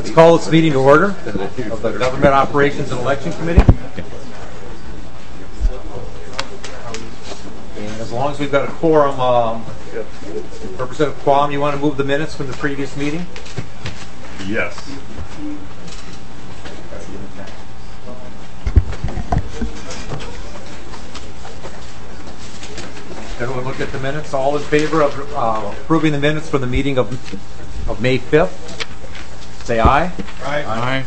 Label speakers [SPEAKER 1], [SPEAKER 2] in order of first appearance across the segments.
[SPEAKER 1] Let's call this meeting to order of the Government Operations and Election Committee. And as long as we've got a quorum, Representative Quam, you want to move the minutes from the previous meeting?
[SPEAKER 2] Yes.
[SPEAKER 1] Everyone look at the minutes. All in favor of approving the minutes for the meeting of May 5th? Say aye.
[SPEAKER 2] Aye.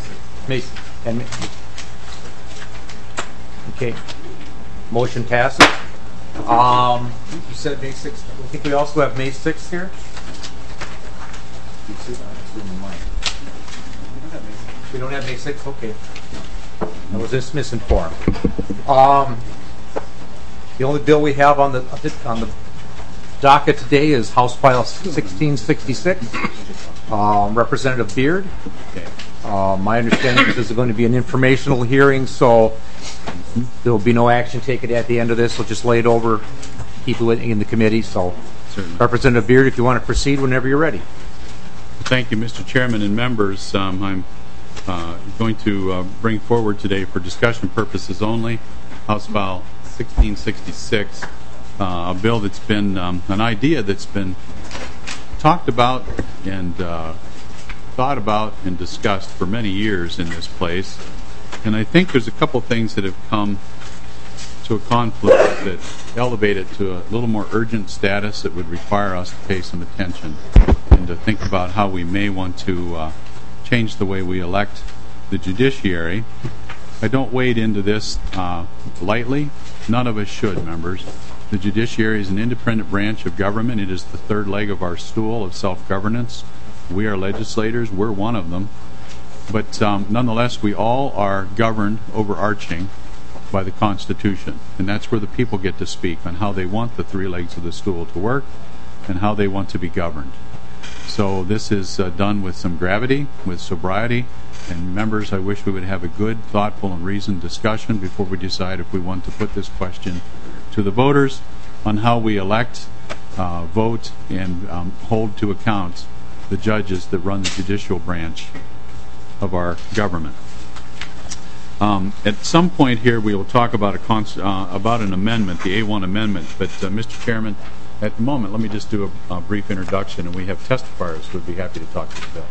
[SPEAKER 1] Okay. Motion passes. You said May 6th. I think we also have May 6th here. We don't have May 6th? Okay. I was just misinformed. The only bill we have on the docket today is House File 1666. Representative Beard. My understanding is this is going to be an informational hearing, so there will be no action taken at the end of this. We'll just lay it over, keep it in the committee. So, certainly. Representative Beard, if you want to proceed whenever you're ready.
[SPEAKER 2] Thank you, Mr. Chairman and members. I'm going to bring forward today for discussion purposes only House File 1666, a bill that's been an idea that's been talked about and thought about and discussed for many years in this place. And I think there's a couple things that have come to a conflict that elevate it to a little more urgent status that would require us to pay some attention and to think about how we may want to change the way we elect the judiciary. I don't wade into this lightly. None of us should, members. The judiciary is an independent branch of government. It is the third leg of our stool of self-governance. We are legislators. We're one of them. But nonetheless, we all are governed, overarching, by the Constitution. And that's where the people get to speak on how they want the three legs of the stool to work and how they want to be governed. So this is done with some gravity, with sobriety. And members, I wish we would have a good, thoughtful, and reasoned discussion before we decide if we want to put this question to the voters on how we elect, vote, and hold to account the judges that run the judicial branch of our government. At some point here, we will talk about an amendment, the A1 amendment. But, Mr. Chairman, at the moment, let me just do a brief introduction, and we have testifiers who would be happy to talk to the bill.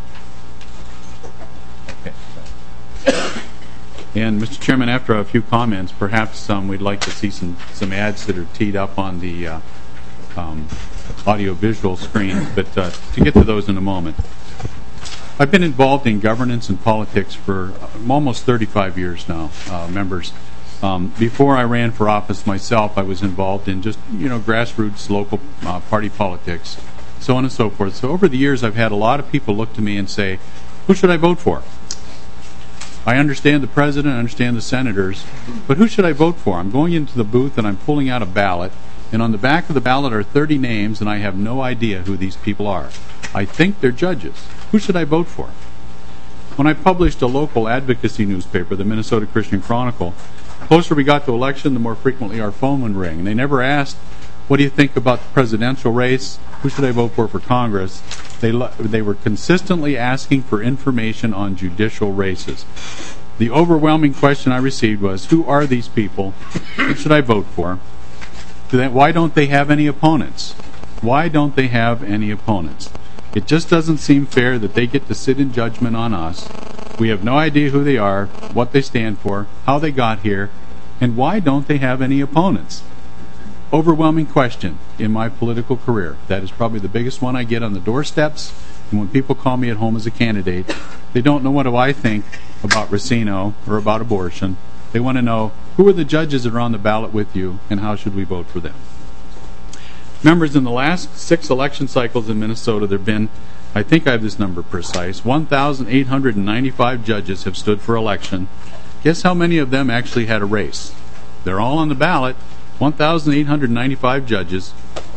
[SPEAKER 2] Okay. And, Mr. Chairman, after a few comments, perhaps we'd like to see some ads that are teed up on the audio-visual screen, but to get to those in a moment. I've been involved in governance and politics for almost 35 years now, members. Before I ran for office myself, I was involved in just, grassroots local party politics, so on and so forth. So over the years, I've had a lot of people look to me and say, who should I vote for? I understand the president, I understand the senators, but who should I vote for? I'm going into the booth and I'm pulling out a ballot, and on the back of the ballot are 30 names, and I have no idea who these people are. I think they're judges. Who should I vote for? When I published a local advocacy newspaper, the Minnesota Christian Chronicle, the closer we got to election, the more frequently our phone would ring. And they never asked, what do you think about the presidential race? Who should I vote for Congress? They were consistently asking for information on judicial races. The overwhelming question I received was, who are these people? Who should I vote for? Why don't they have any opponents? Why don't they have any opponents? It just doesn't seem fair that they get to sit in judgment on us. We have no idea who they are, what they stand for, how they got here, and why don't they have any opponents? Overwhelming question in my political career. That is probably the biggest one I get on the doorsteps, and when people call me at home as a candidate, they don't know what do I think about Racino or about abortion. They want to know, who are the judges that are on the ballot with you, and how should we vote for them? Members, in the last 6 election cycles in Minnesota, there have been, I think I have this number precise, 1,895 judges have stood for election. Guess how many of them actually had a race? They're all on the ballot. 1,895 judges,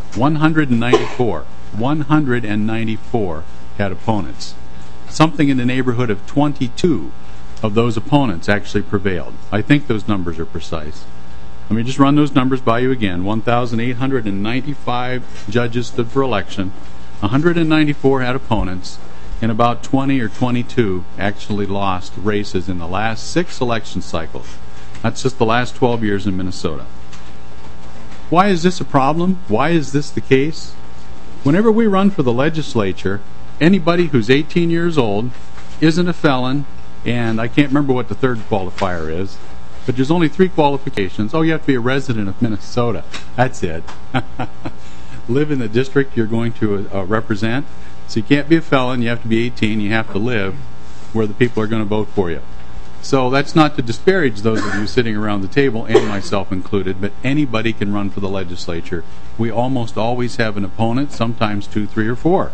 [SPEAKER 2] 194 had opponents. Something in the neighborhood of 22 of those opponents actually prevailed. I think those numbers are precise. Let me just run those numbers by you again. 1,895 judges stood for election. 194 had opponents. and about 20 or 22 actually lost races in the last 6 election cycles. That's just the last 12 years in Minnesota. Why is this a problem? Why is this the case? Whenever we run for the legislature, anybody who's 18 years old, isn't a felon, and I can't remember what the third qualifier is, but there's only 3 qualifications. Oh, you have to be a resident of Minnesota. That's it. Live in the district you're going to represent. So you can't be a felon, you have to be 18, you have to live where the people are going to vote for you. So that's not to disparage those of you sitting around the table, and myself included, but anybody can run for the legislature. We almost always have an opponent, sometimes 2, 3, or 4.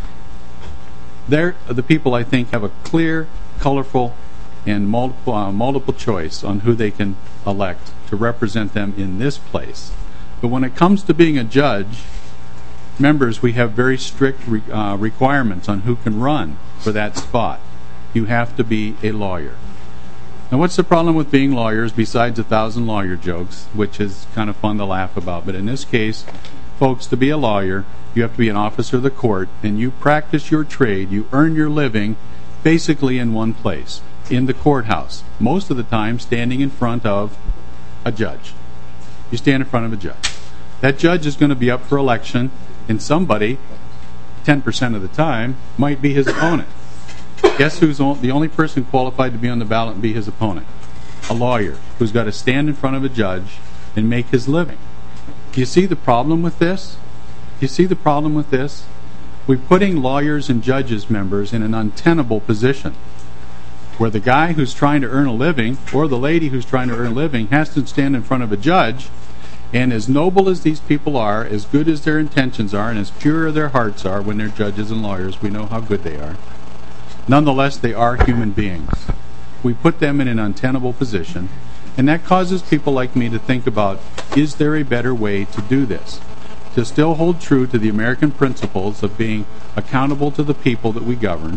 [SPEAKER 2] They're the people, I think, have a clear, colorful, and multiple choice on who they can elect to represent them in this place. But when it comes to being a judge, members, we have very strict requirements on who can run for that spot. You have to be a lawyer. Now, what's the problem with being lawyers besides 1,000 lawyer jokes, which is kind of fun to laugh about? But in this case, folks, to be a lawyer, you have to be an officer of the court, and you practice your trade, you earn your living basically in one place, in the courthouse, most of the time standing in front of a judge. You stand in front of a judge. That judge is going to be up for election, and somebody, 10% of the time, might be his opponent. Guess who's the only person qualified to be on the ballot and be his opponent? A lawyer who's got to stand in front of a judge and make his living. Do you see the problem with this? Do you see the problem with this? We're putting lawyers and judges, members, in an untenable position where the guy who's trying to earn a living or the lady who's trying to earn a living has to stand in front of a judge, and as noble as these people are, as good as their intentions are, and as pure their hearts are when they're judges and lawyers, we know how good they are. Nonetheless, they are human beings. We put them in an untenable position, and that causes people like me to think about, is there a better way to do this? To still hold true to the American principles of being accountable to the people that we govern,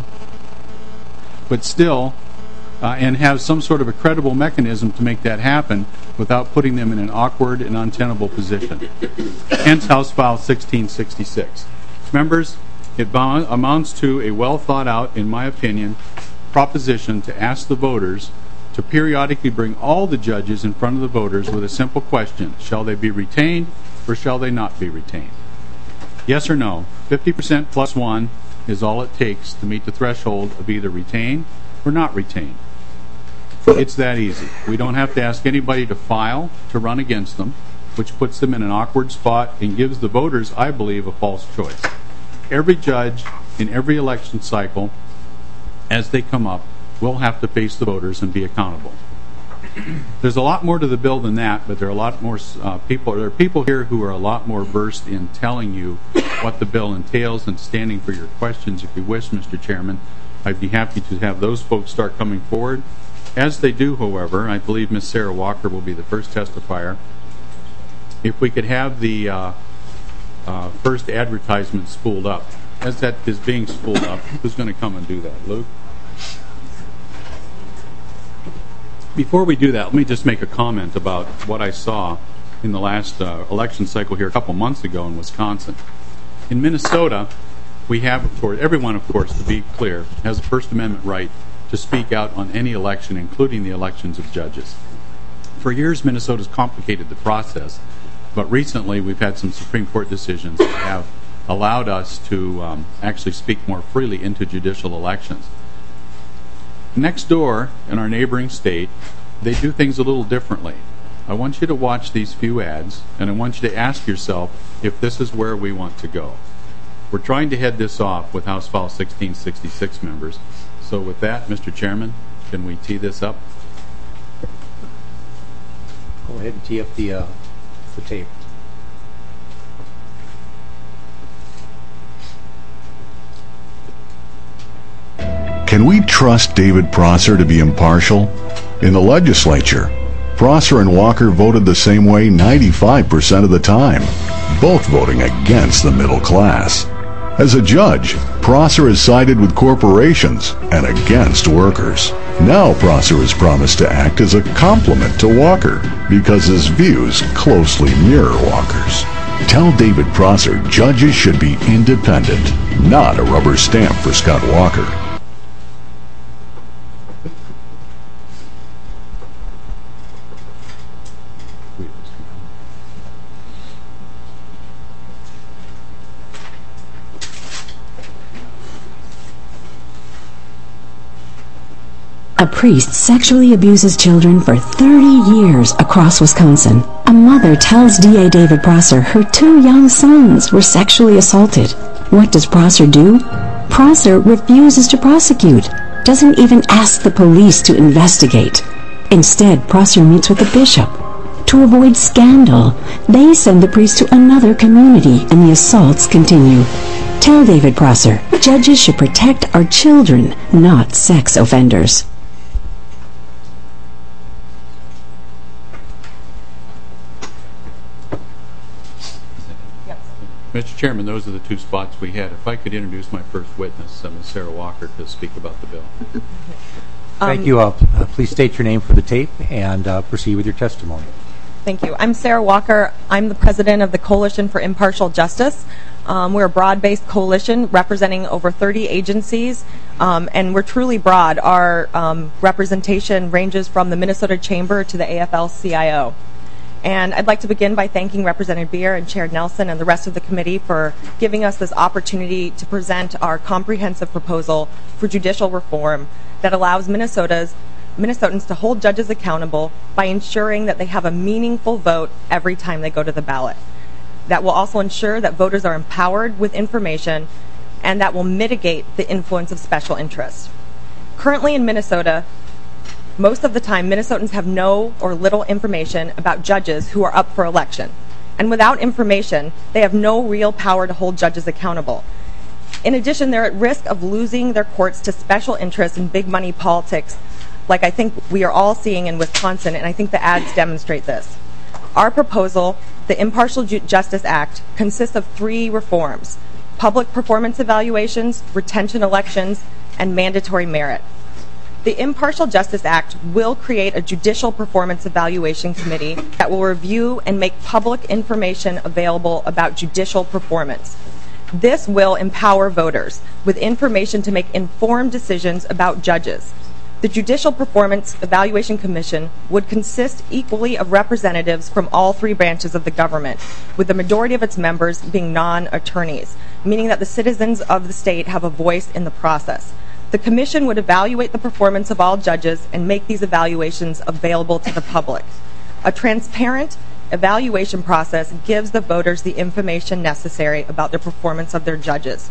[SPEAKER 2] but still, and have some sort of a credible mechanism to make that happen without putting them in an awkward and untenable position. Hence House File 1666. Members, it amounts to a well thought out, in my opinion, proposition to ask the voters to periodically bring all the judges in front of the voters with a simple question: shall they be retained or shall they not be retained? Yes or no? 50% plus 1 is all it takes to meet the threshold of either retained or not retained. It's that easy. We don't have to ask anybody to file to run against them, which puts them in an awkward spot and gives the voters, I believe, a false choice. Every judge in every election cycle, as they come up, will have to face the voters and be accountable. There's a lot more to the bill than that, but there are a lot more people. There are people here who are a lot more versed in telling you what the bill entails and standing for your questions. If you wish, Mr. Chairman, I'd be happy to have those folks start coming forward. As they do, however, I believe Ms. Sarah Walker will be the first testifier. If we could have the first advertisement spooled up. As that is being spooled up, who's going to come and do that? Luke? Before we do that, let me just make a comment about what I saw in the last election cycle here a couple months ago in Wisconsin. In Minnesota, we have, of course, everyone, of course, to be clear, has a First Amendment right to speak out on any election, including the elections of judges. For years, Minnesota's complicated the process, but recently we've had some Supreme Court decisions that have allowed us to actually speak more freely into judicial elections. Next door, in our neighboring state, they do things a little differently. I want you to watch these few ads, and I want you to ask yourself if this is where we want to go. We're trying to head this off with House File 1666, members. So with that, Mr. Chairman, can we tee this up?
[SPEAKER 1] Go ahead and tee up the tape.
[SPEAKER 3] Can we trust David Prosser to be impartial? In the legislature, Prosser and Walker voted the same way 95% of the time, both voting against the middle class. As a judge, Prosser has sided with corporations and against workers. Now Prosser has promised to act as a complement to Walker because his views closely mirror Walker's. Tell David Prosser judges should be independent, not a rubber stamp for Scott Walker.
[SPEAKER 4] A priest sexually abuses children for 30 years across Wisconsin. A mother tells DA David Prosser her 2 young sons were sexually assaulted. What does Prosser do? Prosser refuses to prosecute, doesn't even ask the police to investigate. Instead, Prosser meets with the bishop. To avoid scandal, they send the priest to another community and the assaults continue. Tell David Prosser, judges should protect our children, not sex offenders.
[SPEAKER 2] Mr. Chairman, those are the 2 spots we had. If I could introduce my first witness, Ms. Sarah Walker, to speak about the bill.
[SPEAKER 1] Thank you. Please state your name for the tape and proceed with your testimony.
[SPEAKER 5] Thank you. I'm Sarah Walker. I'm the president of the Coalition for Impartial Justice. We're a broad-based coalition representing over 30 agencies, and we're truly broad. Our representation ranges from the Minnesota Chamber to the AFL-CIO. And I'd like to begin by thanking Representative Beer and Chair Nelson and the rest of the committee for giving us this opportunity to present our comprehensive proposal for judicial reform that allows Minnesotans to hold judges accountable by ensuring that they have a meaningful vote every time they go to the ballot. That will also ensure that voters are empowered with information, and that will mitigate the influence of special interests. Currently in Minnesota, most of the time, Minnesotans have no or little information about judges who are up for election. And without information, they have no real power to hold judges accountable. In addition, they're at risk of losing their courts to special interests and big money politics, like I think we are all seeing in Wisconsin, and I think the ads demonstrate this. Our proposal, the Impartial Justice Act, consists of 3 reforms: public performance evaluations, retention elections, and mandatory merit. The Impartial Justice Act will create a judicial performance evaluation committee that will review and make public information available about judicial performance. This will empower voters with information to make informed decisions about judges. The Judicial Performance Evaluation Commission would consist equally of representatives from all 3 branches of the government, with the majority of its members being non-attorneys, meaning that the citizens of the state have a voice in the process. The commission would evaluate the performance of all judges and make these evaluations available to the public. A transparent evaluation process gives the voters the information necessary about the performance of their judges.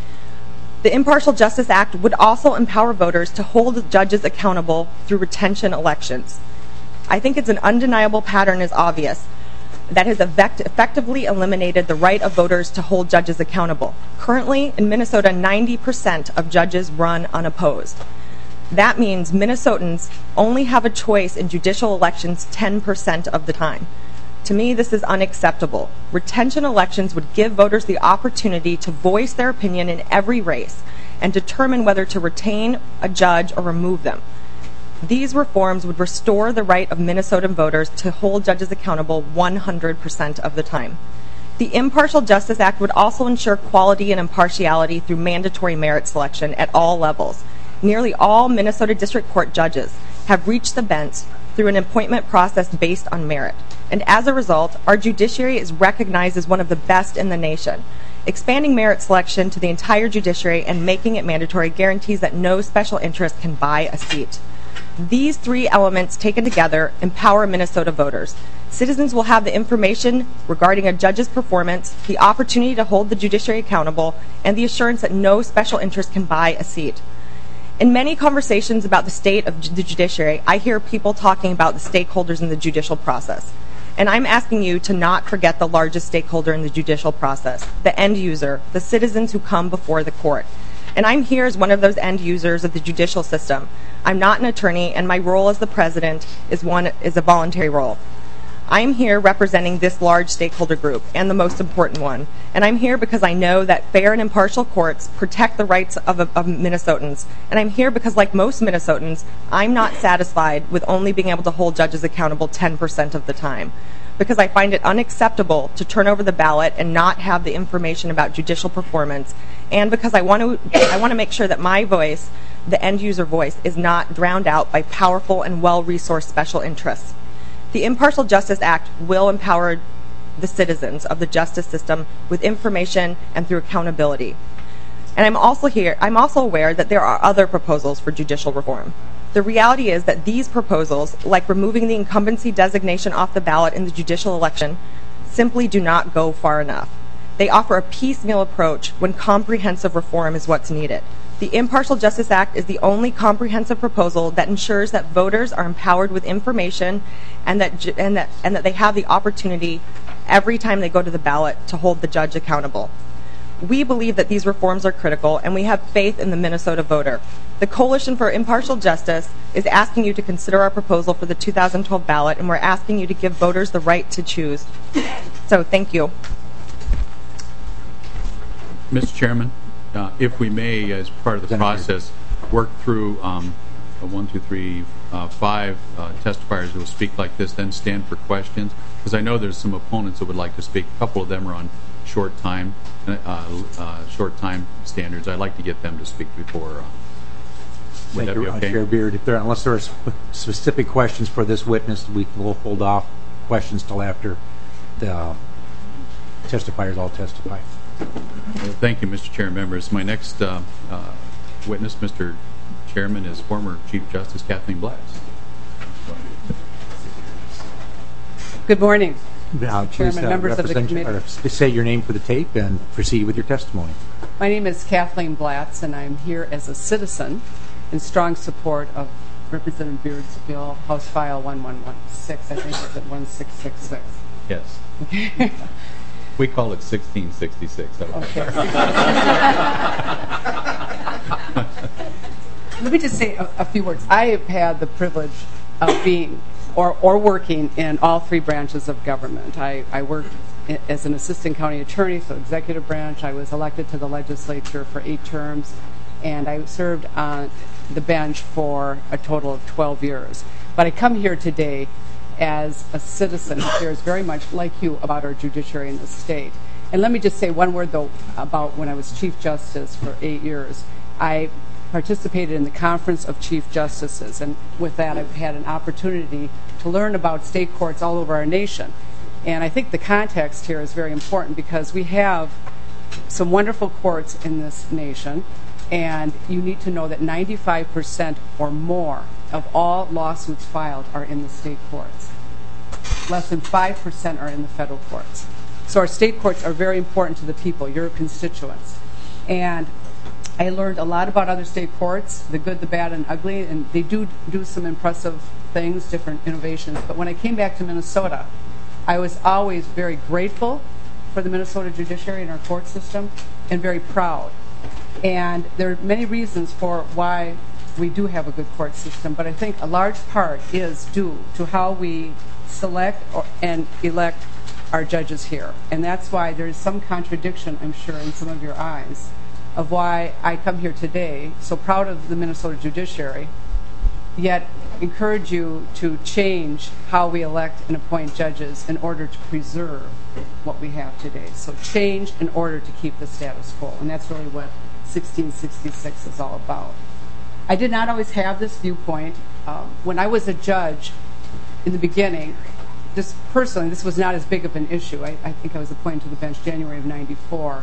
[SPEAKER 5] The Impartial Justice Act would also empower voters to hold judges accountable through retention elections. I think it's an undeniable pattern is obvious that has effectively eliminated the right of voters to hold judges accountable. Currently, in Minnesota, 90% of judges run unopposed. That means Minnesotans only have a choice in judicial elections 10% of the time. To me, this is unacceptable. Retention elections would give voters the opportunity to voice their opinion in every race and determine whether to retain a judge or remove them. These reforms would restore the right of Minnesotan voters to hold judges accountable 100% of the time. The Impartial Justice Act would also ensure quality and impartiality through mandatory merit selection at all levels. Nearly all Minnesota District Court judges have reached the bench through an appointment process based on merit. And as a result, our judiciary is recognized as one of the best in the nation. Expanding merit selection to the entire judiciary and making it mandatory guarantees that no special interest can buy a seat. These 3 elements taken together empower Minnesota voters. Citizens will have the information regarding a judge's performance, the opportunity to hold the judiciary accountable, and the assurance that no special interest can buy a seat. In many conversations about the state of the judiciary, I hear people talking about the stakeholders in the judicial process. And I'm asking you to not forget the largest stakeholder in the judicial process, the end user, the citizens who come before the court. And I'm here as one of those end users of the judicial system. I'm not an attorney, and my role as the president is a voluntary role. I'm here representing this large stakeholder group, and the most important one. And I'm here because I know that fair and impartial courts protect the rights of Minnesotans. And I'm here because, like most Minnesotans, I'm not satisfied with only being able to hold judges accountable 10% of the time. because I find it unacceptable to turn over the ballot and not have the information about judicial performance, and because I want to make sure that my voice, the end user voice, is not drowned out by powerful and well-resourced special interests. The Impartial Justice Act will empower the citizens of the justice system with information and through accountability. And I'm also aware that there are other proposals for judicial reform. The reality is that these proposals, like removing the incumbency designation off the ballot in the judicial election, simply do not go far enough. They offer a piecemeal approach when comprehensive reform is what's needed. The Impartial Justice Act is the only comprehensive proposal that ensures that voters are empowered with information and that they have the opportunity every time they go to the ballot to hold the judge accountable. We believe that these reforms are critical, and we have faith in the Minnesota voter. The Coalition for Impartial Justice is asking you to consider our proposal for the 2012 ballot, and we're asking you to give voters the right to choose. So thank you.
[SPEAKER 2] Mr. Chairman, if we may, as part of the process, work through 5 testifiers who will speak like this, then stand for questions, because I know there's some opponents that would like to speak. A couple of them are on short time standards. I'd like to get them to speak before. Would that be okay?
[SPEAKER 1] Chair Beard, unless there are specific questions for this witness, we will hold off questions till after the testifiers all testify.
[SPEAKER 2] Thank you, Mr. Chair and members. My next witness, Mr. Chairman, is former Chief Justice Kathleen Blatz.
[SPEAKER 6] Good morning.
[SPEAKER 1] Please
[SPEAKER 6] members of the committee.
[SPEAKER 1] Say your name for the tape and proceed with your testimony.
[SPEAKER 6] My name is Kathleen Blatz, and I'm here as a citizen in strong support of Representative Beard's bill, House File 1116. I think it's at 1666.
[SPEAKER 2] Yes. Okay. We call it 1666.
[SPEAKER 6] Okay. Let me just say a few words. I have had the privilege of being or working in all three branches of government. I worked as an assistant county attorney, so executive branch. I was elected to the legislature for 8 terms, and I served on the bench for a total of 12 years. But I come here today as a citizen who cares very much like you about our judiciary in the state. And let me just say one word, though, about when I was Chief Justice for 8 years. I participated in the Conference of Chief Justices, and with that I've had an opportunity to learn about state courts all over our nation. And I think the context here is very important because we have some wonderful courts in this nation, and you need to know that 95% or more of all lawsuits filed are in the state courts. Less than 5% are in the federal courts. So our state courts are very important to the people, your constituents. And I learned a lot about other state courts, the good, the bad, and ugly, and they do some impressive things, different innovations. But when I came back to Minnesota, I was always very grateful for the Minnesota judiciary and our court system, and very proud. And there are many reasons for why we do have a good court system, but I think a large part is due to how we select and elect our judges here. And that's why there's some contradiction, I'm sure, in some of your eyes of why I come here today, so proud of the Minnesota judiciary, yet encourage you to change how we elect and appoint judges in order to preserve what we have today. So change in order to keep the status quo, and that's really what 1666 is all about. I did not always have this viewpoint. When I was a judge in the beginning, just personally, this was not as big of an issue. I think I was appointed to the bench January of '94.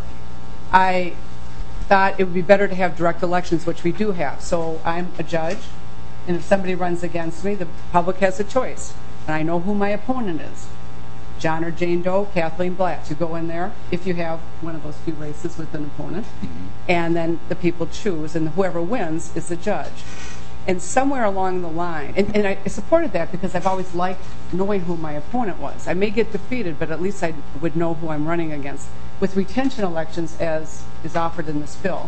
[SPEAKER 6] I thought it would be better to have direct elections, which we do have. So I'm a judge, and if somebody runs against me, the public has a choice. And I know who my opponent is. John or Jane Doe, Kathleen Blatz. You go in there if you have one of those few races with an opponent, and then the people choose, and whoever wins is the judge. And somewhere along the line, and I supported that because I've always liked knowing who my opponent was. I may get defeated, but at least I would know who I'm running against. With retention elections, as is offered in this bill,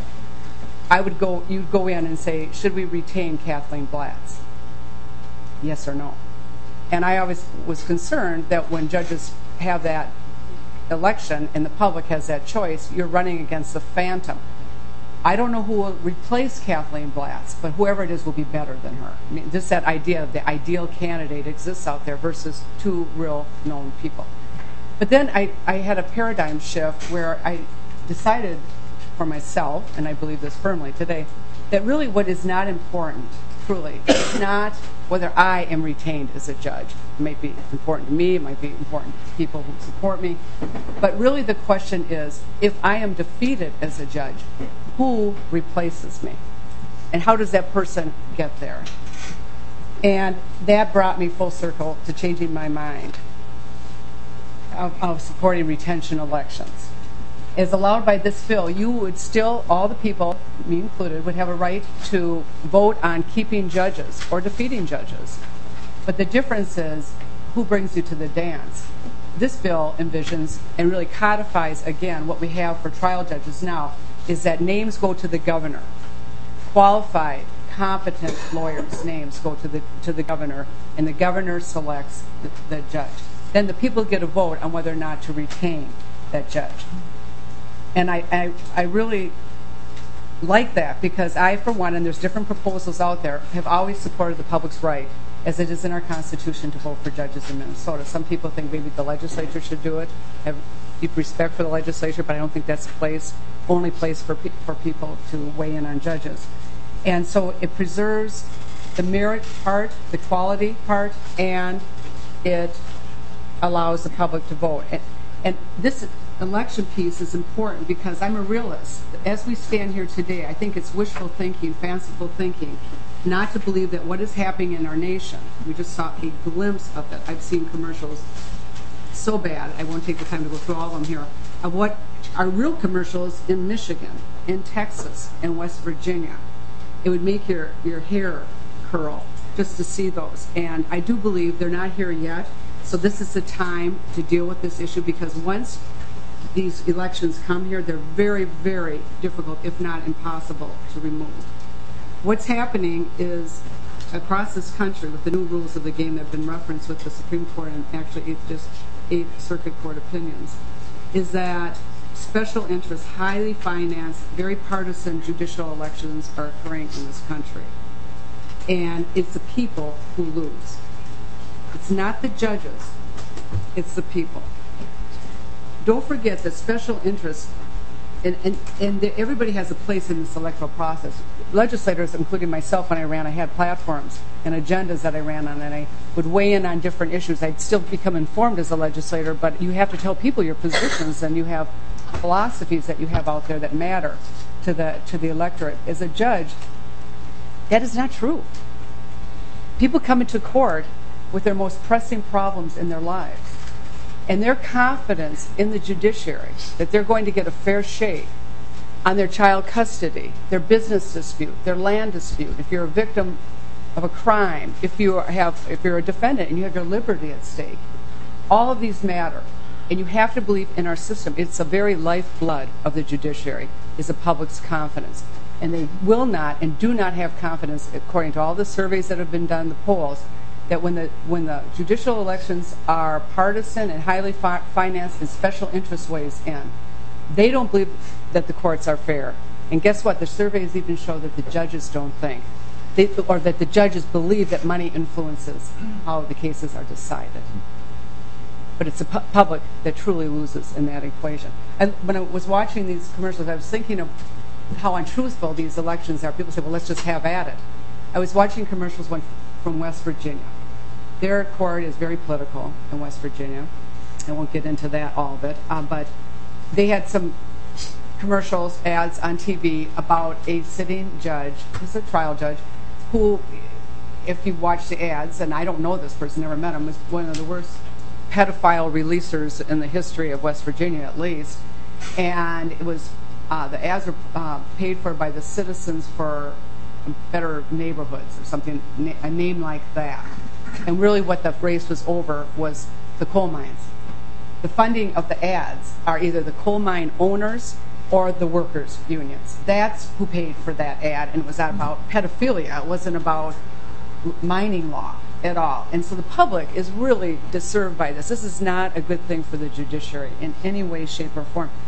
[SPEAKER 6] you'd go in and say, should we retain Kathleen Blatz? Yes or no? And I always was concerned that when judges have that election and the public has that choice, you're running against the phantom. I don't know who will replace Kathleen Blatz, but whoever it is will be better than her. I mean, just that idea of the ideal candidate exists out there versus two real known people. But then I had a paradigm shift where I decided for myself, and I believe this firmly today, that really what is not important, truly, is not whether I am retained as a judge. It might be important to me, it might be important to people who support me, but really the question is, if I am defeated as a judge, who replaces me? And how does that person get there? And that brought me full circle to changing my mind of supporting retention elections. As allowed by this bill, you would still, all the people, me included, would have a right to vote on keeping judges or defeating judges. But the difference is who brings you to the dance. This bill envisions and really codifies, again, what we have for trial judges now, is that names go to the governor. Qualified, competent lawyers' names go to the governor, and the governor selects the judge. Then the people get a vote on whether or not to retain that judge. And I really like that because I, for one, and there's different proposals out there, have always supported the public's right, as it is in our Constitution, to vote for judges in Minnesota. Some people think maybe the legislature should do it. I have deep respect for the legislature, but I don't think that's the only place for people to weigh in on judges. And so it preserves the merit part, the quality part, and it allows the public to vote. And this election piece is important because I'm a realist. As we stand here today, I think it's wishful thinking, fanciful thinking, not to believe that what is happening in our nation, we just saw a glimpse of it. I've seen commercials so bad, I won't take the time to go through all of them here, of what are real commercials in Michigan, in Texas, and West Virginia. It would make your hair curl just to see those. And I do believe they're not here yet, so this is the time to deal with this issue because once these elections come here, they're very, very difficult, if not impossible, to remove. What's happening is across this country with the new rules of the game that have been referenced with the Supreme Court and actually just 8 Circuit Court opinions, is that special interest, highly financed, very partisan judicial elections are occurring in this country. And it's the people who lose. It's not the judges, it's the people. Don't forget that special interest, and everybody has a place in this electoral process. Legislators, including myself when I ran, I had platforms and agendas that I ran on, and I would weigh in on different issues. I'd still become informed as a legislator, but you have to tell people your positions, and you have philosophies that you have out there that matter to the electorate. As a judge, that is not true. People come into court with their most pressing problems in their lives. And their confidence in the judiciary that they're going to get a fair shake on their child custody, their business dispute, their land dispute, if you're a victim of a crime, if you're a defendant and you have your liberty at stake, all of these matter. And you have to believe in our system. It's the very lifeblood of the judiciary is the public's confidence. And they will not and do not have confidence, according to all the surveys that have been done, the polls, that when the judicial elections are partisan and highly financed and special interest weighs in, they don't believe that the courts are fair. And guess what? The surveys even show that the judges don't think, or that the judges believe that money influences how the cases are decided. But it's the public that truly loses in that equation. And when I was watching these commercials, I was thinking of how untruthful these elections are. People say, well, let's just have at it. I was watching commercials from West Virginia. Their court is very political in West Virginia. I won't get into that, all of it. But they had some commercials, ads on TV about a sitting judge, who's a trial judge, who, if you watch the ads, and I don't know this person, never met him, was one of the worst pedophile releasers in the history of West Virginia, at least. And it was the ads were paid for by the Citizens for Better Neighborhoods or something, a name like that. And really what the race was over was the coal mines. The funding of the ads are either the coal mine owners or the workers' unions. That's who paid for that ad, and it was not about pedophilia. It wasn't about mining law at all. And so the public is really disturbed by this. This is not a good thing for the judiciary in any way, shape, or form.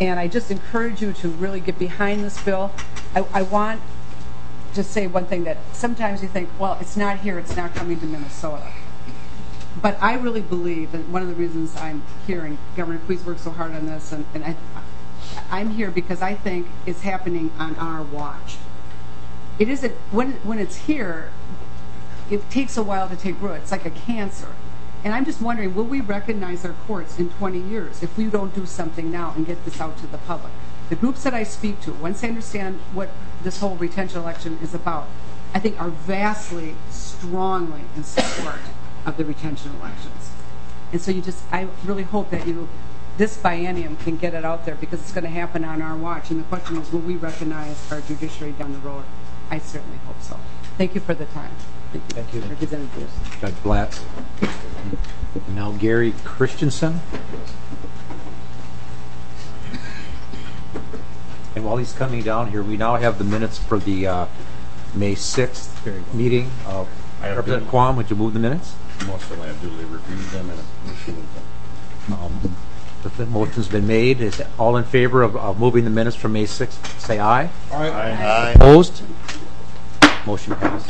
[SPEAKER 6] And I just encourage you to really get behind this bill. I want to say one thing, that sometimes you think, well, it's not here, it's not coming to Minnesota. But I really believe, and one of the reasons I'm here, and Governor Quees worked so hard on this, and I'm here because I think it's happening on our watch. It isn't, when it's here, it takes a while to take root. It's like a cancer. And I'm just wondering, will we recognize our courts in 20 years if we don't do something now and get this out to the public? The groups that I speak to, once they understand what this whole retention election is about, I think are vastly, strongly in support of the retention elections. And so I really hope that this biennium can get it out there, because it's going to happen on our watch. And the question is, will we recognize our judiciary down the road? I certainly hope so. Thank you for the time.
[SPEAKER 1] Thank you.
[SPEAKER 6] Representatives.
[SPEAKER 1] Judge Blatt. And now Gary Christensen. And while he's coming down here, we now have the minutes for the May 6th meeting. Representative Quam, would you move the minutes?
[SPEAKER 7] Most of them I have duly reviewed them and approved them.
[SPEAKER 1] The motion's been made. Is all in favor of moving the minutes from May 6th? Say aye.
[SPEAKER 7] Aye.
[SPEAKER 1] Opposed? Motion passed.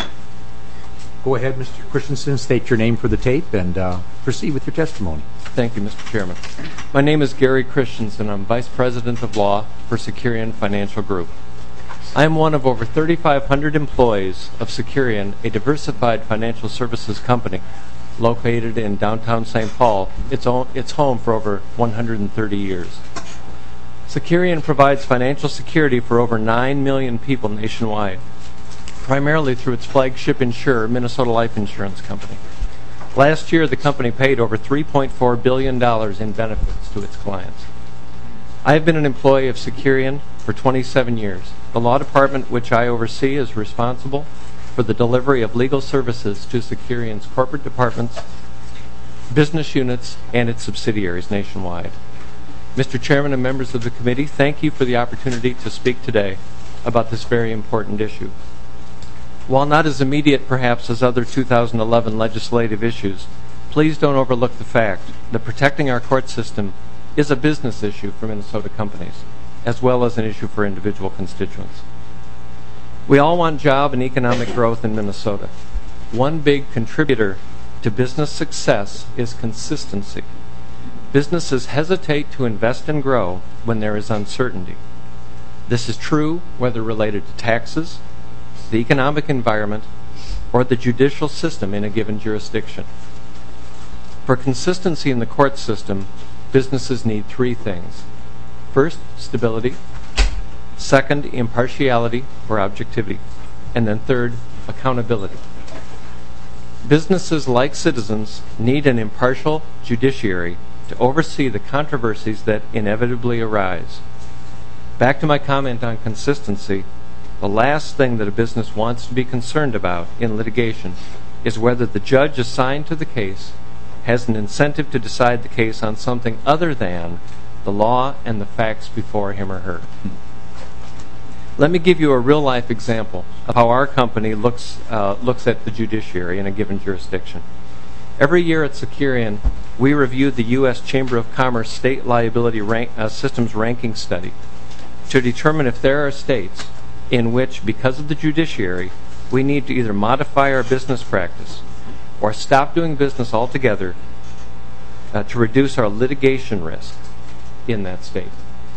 [SPEAKER 1] Go ahead, Mr. Christensen. State your name for the tape and proceed with your testimony.
[SPEAKER 8] Thank you, Mr. Chairman. My name is Gary Christensen. I'm Vice President of Law for Securian Financial Group. I am one of over 3,500 employees of Securian, a diversified financial services company located in downtown St. Paul. It's home for over 130 years. Securian provides financial security for over 9 million people nationwide, primarily through its flagship insurer, Minnesota Life Insurance Company. Last year, the company paid over $3.4 billion in benefits to its clients. I have been an employee of Securian for 27 years. The law department which I oversee is responsible for the delivery of legal services to Securian's corporate departments, business units, and its subsidiaries nationwide. Mr. Chairman and members of the committee, thank you for the opportunity to speak today about this very important issue. While not as immediate perhaps as other 2011 legislative issues, please don't overlook the fact that protecting our court system is a business issue for Minnesota companies, as well as an issue for individual constituents. We all want job and economic growth in Minnesota. One big contributor to business success is consistency. Businesses hesitate to invest and grow when there is uncertainty. This is true whether related to taxes, the economic environment, or the judicial system in a given jurisdiction. For consistency in the court system, businesses need three things. First, stability. Second, impartiality or objectivity. And then third, accountability. Businesses, like citizens, need an impartial judiciary to oversee the controversies that inevitably arise. Back to my comment on consistency, the last thing that a business wants to be concerned about in litigation is whether the judge assigned to the case has an incentive to decide the case on something other than the law and the facts before him or her. Let me give you a real-life example of how our company looks at the judiciary in a given jurisdiction. Every year at Securian, we review the U.S. Chamber of Commerce State Liability Systems Ranking Study to determine if there are states in which, because of the judiciary, we need to either modify our business practice or stop doing business altogether to reduce our litigation risk in that state.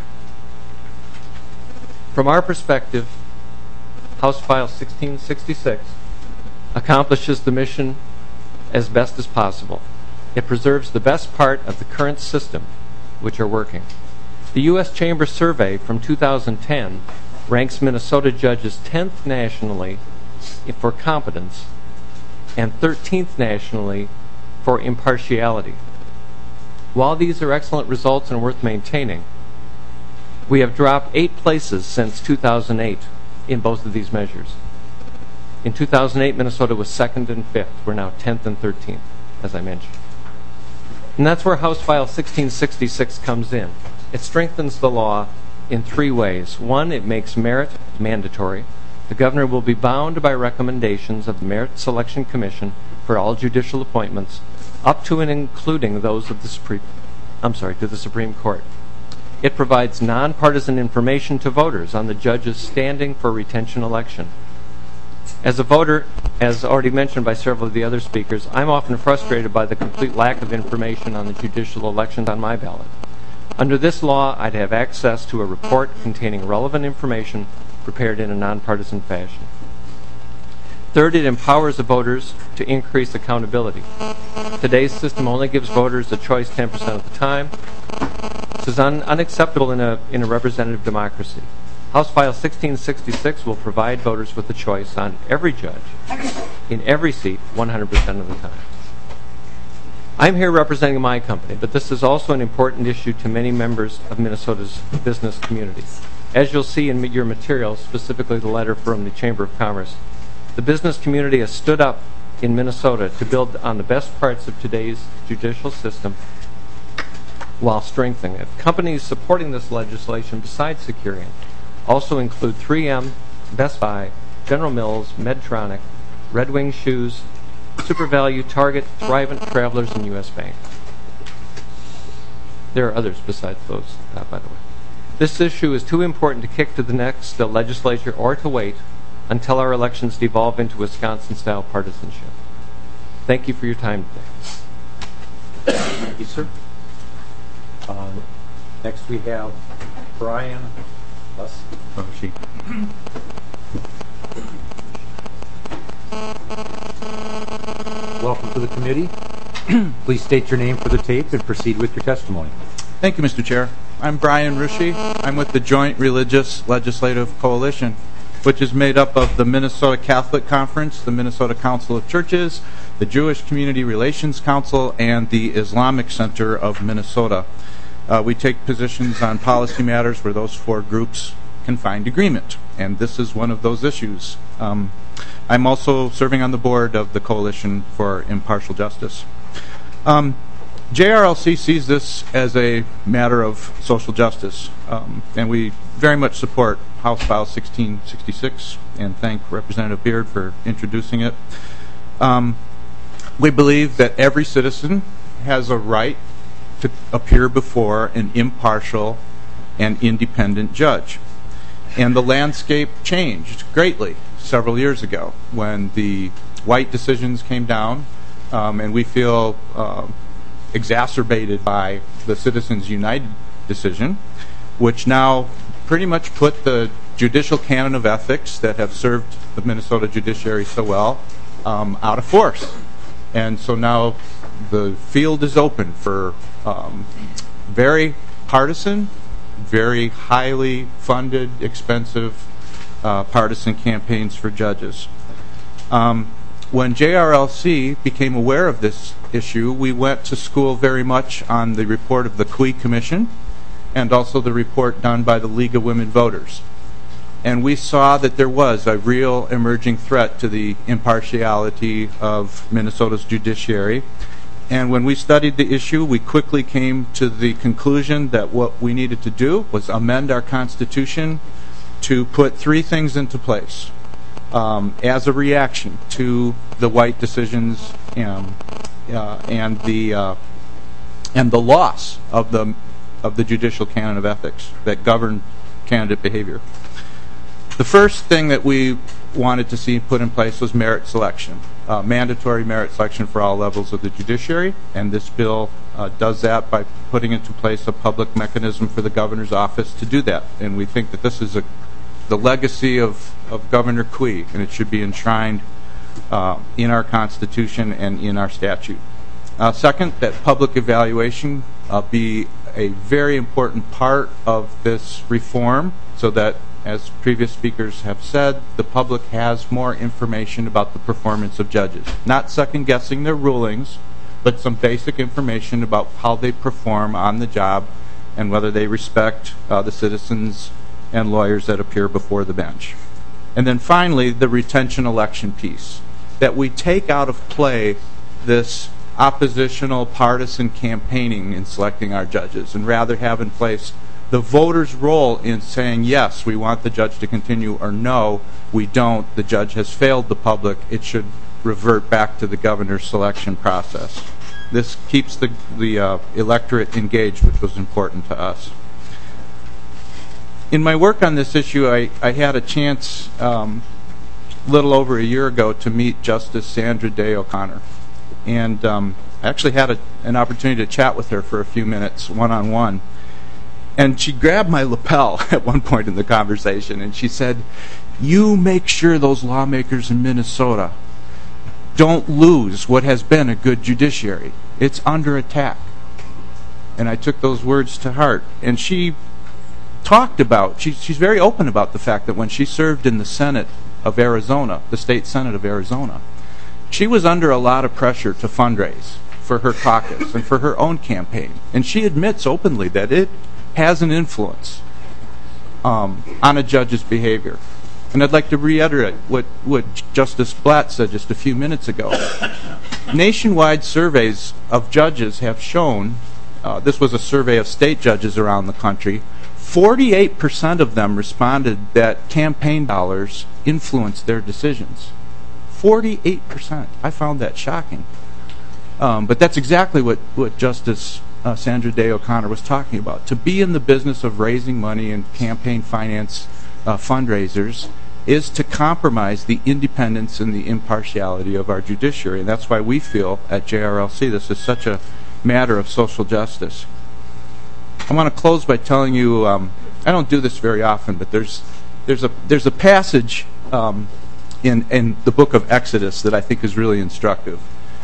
[SPEAKER 8] From our perspective, House File 1666 accomplishes the mission as best as possible. It preserves the best part of the current system, which are working. The U.S. Chamber Survey from 2010 ranks Minnesota judges 10th nationally for competence and 13th nationally for impartiality. While these are excellent results and worth maintaining, we have dropped 8 places since 2008 in both of these measures. In 2008, Minnesota was 2nd and 5th. We're now 10th and 13th, as I mentioned. And that's where House File 1666 comes in. It strengthens the law in 3 ways. 1, it makes merit mandatory. The governor will be bound by recommendations of the Merit Selection Commission for all judicial appointments, up to and including those of the Supreme Court. It provides nonpartisan information to voters on the judges standing for retention election. As a voter, as already mentioned by several of the other speakers, I'm often frustrated by the complete lack of information on the judicial elections on my ballot. Under this law, I'd have access to a report containing relevant information prepared in a nonpartisan fashion. Third, it empowers the voters to increase accountability. Today's system only gives voters a choice 10% of the time. This is unacceptable in a representative democracy. House File 1666 will provide voters with a choice on every judge in every seat 100% of the time. I'm here representing my company, but this is also an important issue to many members of Minnesota's business community. As you'll see in your materials, specifically the letter from the Chamber of Commerce, the business community has stood up in Minnesota to build on the best parts of today's judicial system while strengthening it. Companies supporting this legislation besides Securian also include 3M, Best Buy, General Mills, Medtronic, Red Wing Shoes, SuperValue, Target, Thrivent, Travelers, and U.S. Bank. There are others besides those, by the way. This issue is too important to kick to the next legislature or to wait until our elections devolve into Wisconsin-style partisanship. Thank you for your time today.
[SPEAKER 1] Thank you, sir. Next we have Brian
[SPEAKER 2] Roshi.
[SPEAKER 1] Welcome to the committee. Please state your name for the tape and proceed with your testimony.
[SPEAKER 9] Thank you, Mr. Chair. I'm Brian Rushi. I'm with the Joint Religious Legislative Coalition, which is made up of the Minnesota Catholic Conference, the Minnesota Council of Churches, the Jewish Community Relations Council, and the Islamic Center of Minnesota. We take positions on policy matters where those four groups can find agreement, and this is one of those issues. I'm also serving on the board of the Coalition for Impartial Justice. JRLC sees this as a matter of social justice, and we very much support House File 1666 and thank Representative Beard for introducing it. We believe that every citizen has a right to appear before an impartial and independent judge. And the landscape changed greatly several years ago when the White decisions came down, and we feel exacerbated by the Citizens United decision, which now pretty much put the judicial canon of ethics that have served the Minnesota judiciary so well out of force. And so now the field is open for very partisan, very highly funded, expensive partisan campaigns for judges. When JRLC became aware of this issue, we went to school very much on the report of the Cui Commission and also the report done by the League of Women Voters. And we saw that there was a real emerging threat to the impartiality of Minnesota's judiciary. And when we studied the issue, we quickly came to the conclusion that what we needed to do was amend our Constitution to put three things into place as a reaction to the White decisions and the loss of the judicial canon of ethics that govern candidate behavior. The first thing that we wanted to see put in place was merit selection, mandatory merit selection for all levels of the judiciary, and this bill does that by putting into place a public mechanism for the governor's office to do that. And we think that this is the legacy of Governor Cui, and it should be enshrined in our Constitution and in our statute. Second, that public evaluation be a very important part of this reform so that, as previous speakers have said, the public has more information about the performance of judges. Not second-guessing their rulings, but some basic information about how they perform on the job and whether they respect the citizens and lawyers that appear before the bench. And then finally, the retention election piece, that we take out of play this oppositional partisan campaigning in selecting our judges and rather have in place the voters' role in saying, yes, we want the judge to continue, or no, we don't, the judge has failed the public, it should revert back to the governor's selection process. This keeps the electorate engaged, which was important to us. In my work on this issue, I had a chance a little over a year ago to meet Justice Sandra Day O'Connor. And I actually had an opportunity to chat with her for a few minutes, one-on-one. And she grabbed my lapel at one point in the conversation, and she said, "You make sure those lawmakers in Minnesota don't lose what has been a good judiciary. It's under attack." And I took those words to heart. And she talked about, she's very open about the fact that when she served in the Senate of Arizona, the state Senate of Arizona, she was under a lot of pressure to fundraise for her caucus and for her own campaign. And she admits openly that it has an influence on a judge's behavior. And I'd like to reiterate what Justice Blatt said just a few minutes ago. Nationwide surveys of judges have shown, this was a survey of state judges around the country, 48% of them responded that campaign dollars influenced their decisions. 48%. I found that shocking. But that's exactly what Justice Sandra Day O'Connor was talking about. To be in the business of raising money and campaign finance fundraisers is to compromise the independence and the impartiality of our judiciary. And that's why we feel at JRLC this is such a matter of social justice. I want to close by telling you, I don't do this very often, but there's a passage in the book of Exodus that I think is really instructive.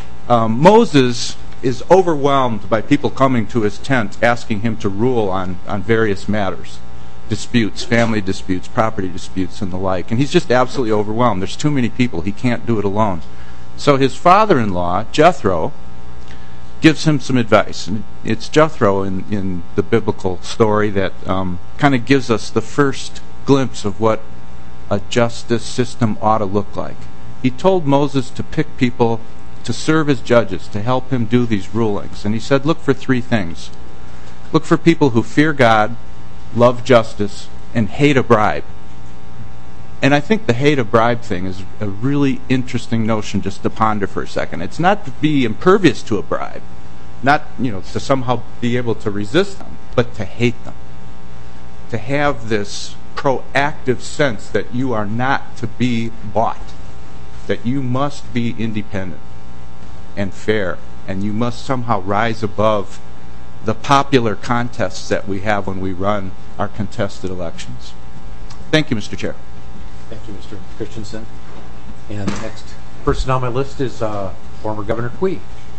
[SPEAKER 9] Moses is overwhelmed by people coming to his tent asking him to rule on various matters, disputes, family disputes, property disputes, and the like. And he's just absolutely overwhelmed. There's too many people. He can't do it alone. So his father-in-law, Jethro, gives him some advice. And it's Jethro in the biblical story that kind of gives us the first glimpse of what a justice system ought to look like. He told Moses to pick people to serve as judges, to help him do these rulings. And he said, look for three things. Look for people who fear God, love justice, and hate a bribe. And I think the hate a bribe thing is a really interesting notion just to ponder for a second. It's not to be impervious to a bribe, not to somehow be able to resist them, but to hate them. To have this proactive sense that you are not to be bought, that you must be independent and fair, and you must somehow rise above the popular contests that we have when we run our contested elections. Thank you, Mr. Chair.
[SPEAKER 1] Thank you, Mr. Christensen. And the next person on my list is former Governor Quee.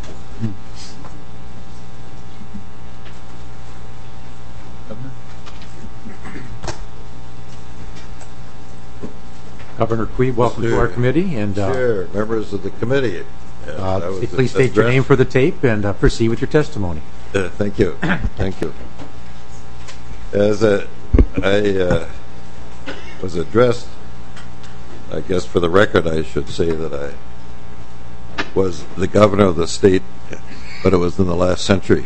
[SPEAKER 1] Governor Quee, welcome to our committee. And
[SPEAKER 10] Chair, members of the committee.
[SPEAKER 1] Please state your name for the tape and proceed with your testimony.
[SPEAKER 10] Thank you. Thank you. As I was addressed, I guess for the record I should say that I was the governor of the state, but it was in the last century.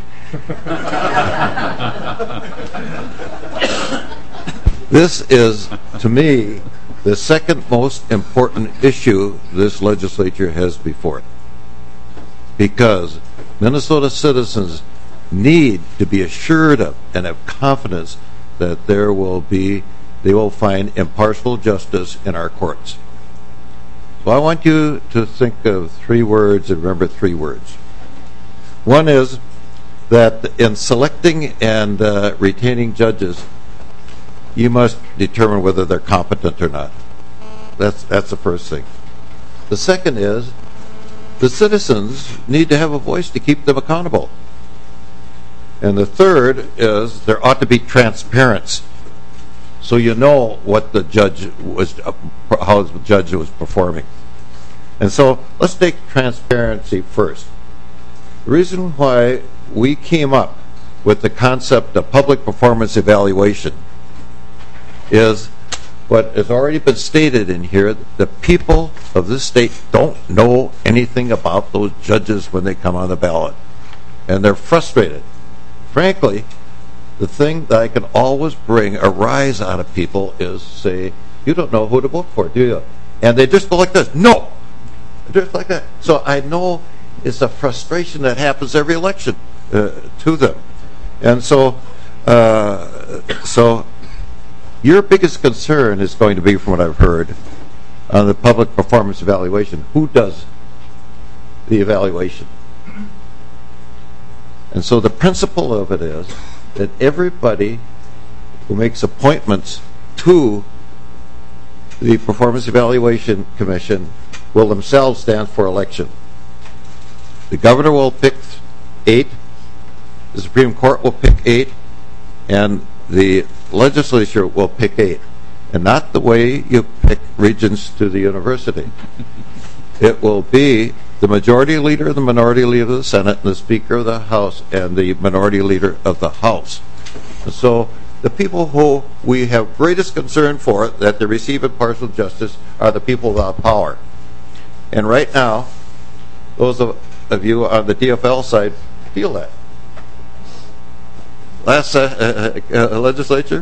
[SPEAKER 10] This is, to me, the second most important issue this legislature has before it, because Minnesota citizens need to be assured of and have confidence that they will find impartial justice in our courts. So I want you to think of three words and remember three words. One is that in selecting and retaining judges, you must determine whether they're competent or not. That's the first thing. The second is the citizens need to have a voice to keep them accountable. And the third is there ought to be transparency, so you know what the judge was, how the judge was performing. And so let's take transparency first. The reason why we came up with the concept of public performance evaluation is what has already been stated in here. The people of this state don't know anything about those judges when they come on the ballot, and they're frustrated. Frankly, the thing that I can always bring a rise out of people is say, you don't know who to vote for, do you? And they just go like this, no! Just like that. So I know it's a frustration that happens every election to them. And so Your biggest concern is going to be, from what I've heard, on the public performance evaluation. Who does the evaluation? And so the principle of it is that everybody who makes appointments to the Performance Evaluation Commission will themselves stand for election. The governor will pick 8, the Supreme Court will pick 8, and the legislature will pick 8. And not the way you pick regents to the university. It will be the majority leader, the minority leader of the Senate, and the Speaker of the House, and the minority leader of the House. And so the people who we have greatest concern for that they receive impartial justice are the people without power. And right now, those of you on the DFL side feel that. Last legislature,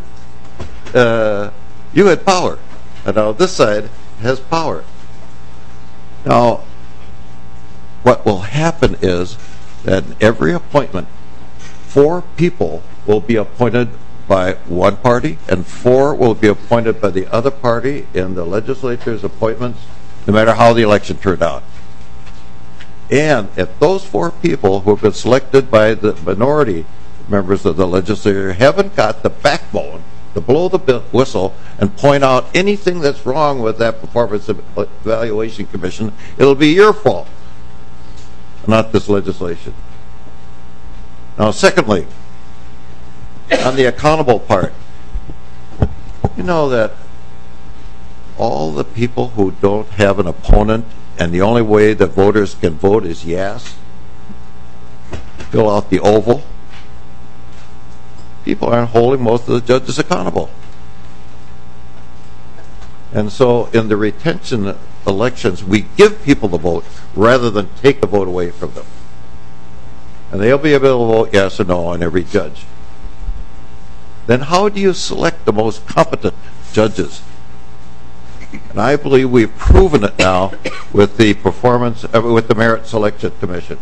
[SPEAKER 10] you had power, and now this side has power. Now, what will happen is that in every appointment, 4 people will be appointed by one party, and 4 will be appointed by the other party in the legislature's appointments, no matter how the election turned out. And if those 4 people who have been selected by the minority members of the legislature haven't got the backbone to blow the whistle and point out anything that's wrong with that Performance Evaluation Commission, it'll be your fault, not this legislation. Now, secondly, on the accountable part, you know that all the people who don't have an opponent and the only way that voters can vote is yes, fill out the oval. People aren't holding most of the judges accountable. And so in the retention elections, we give people the vote rather than take the vote away from them. And they'll be able to vote yes or no on every judge. Then how do you select the most competent judges? And I believe we've proven it now with the with the Merit Selection Commission.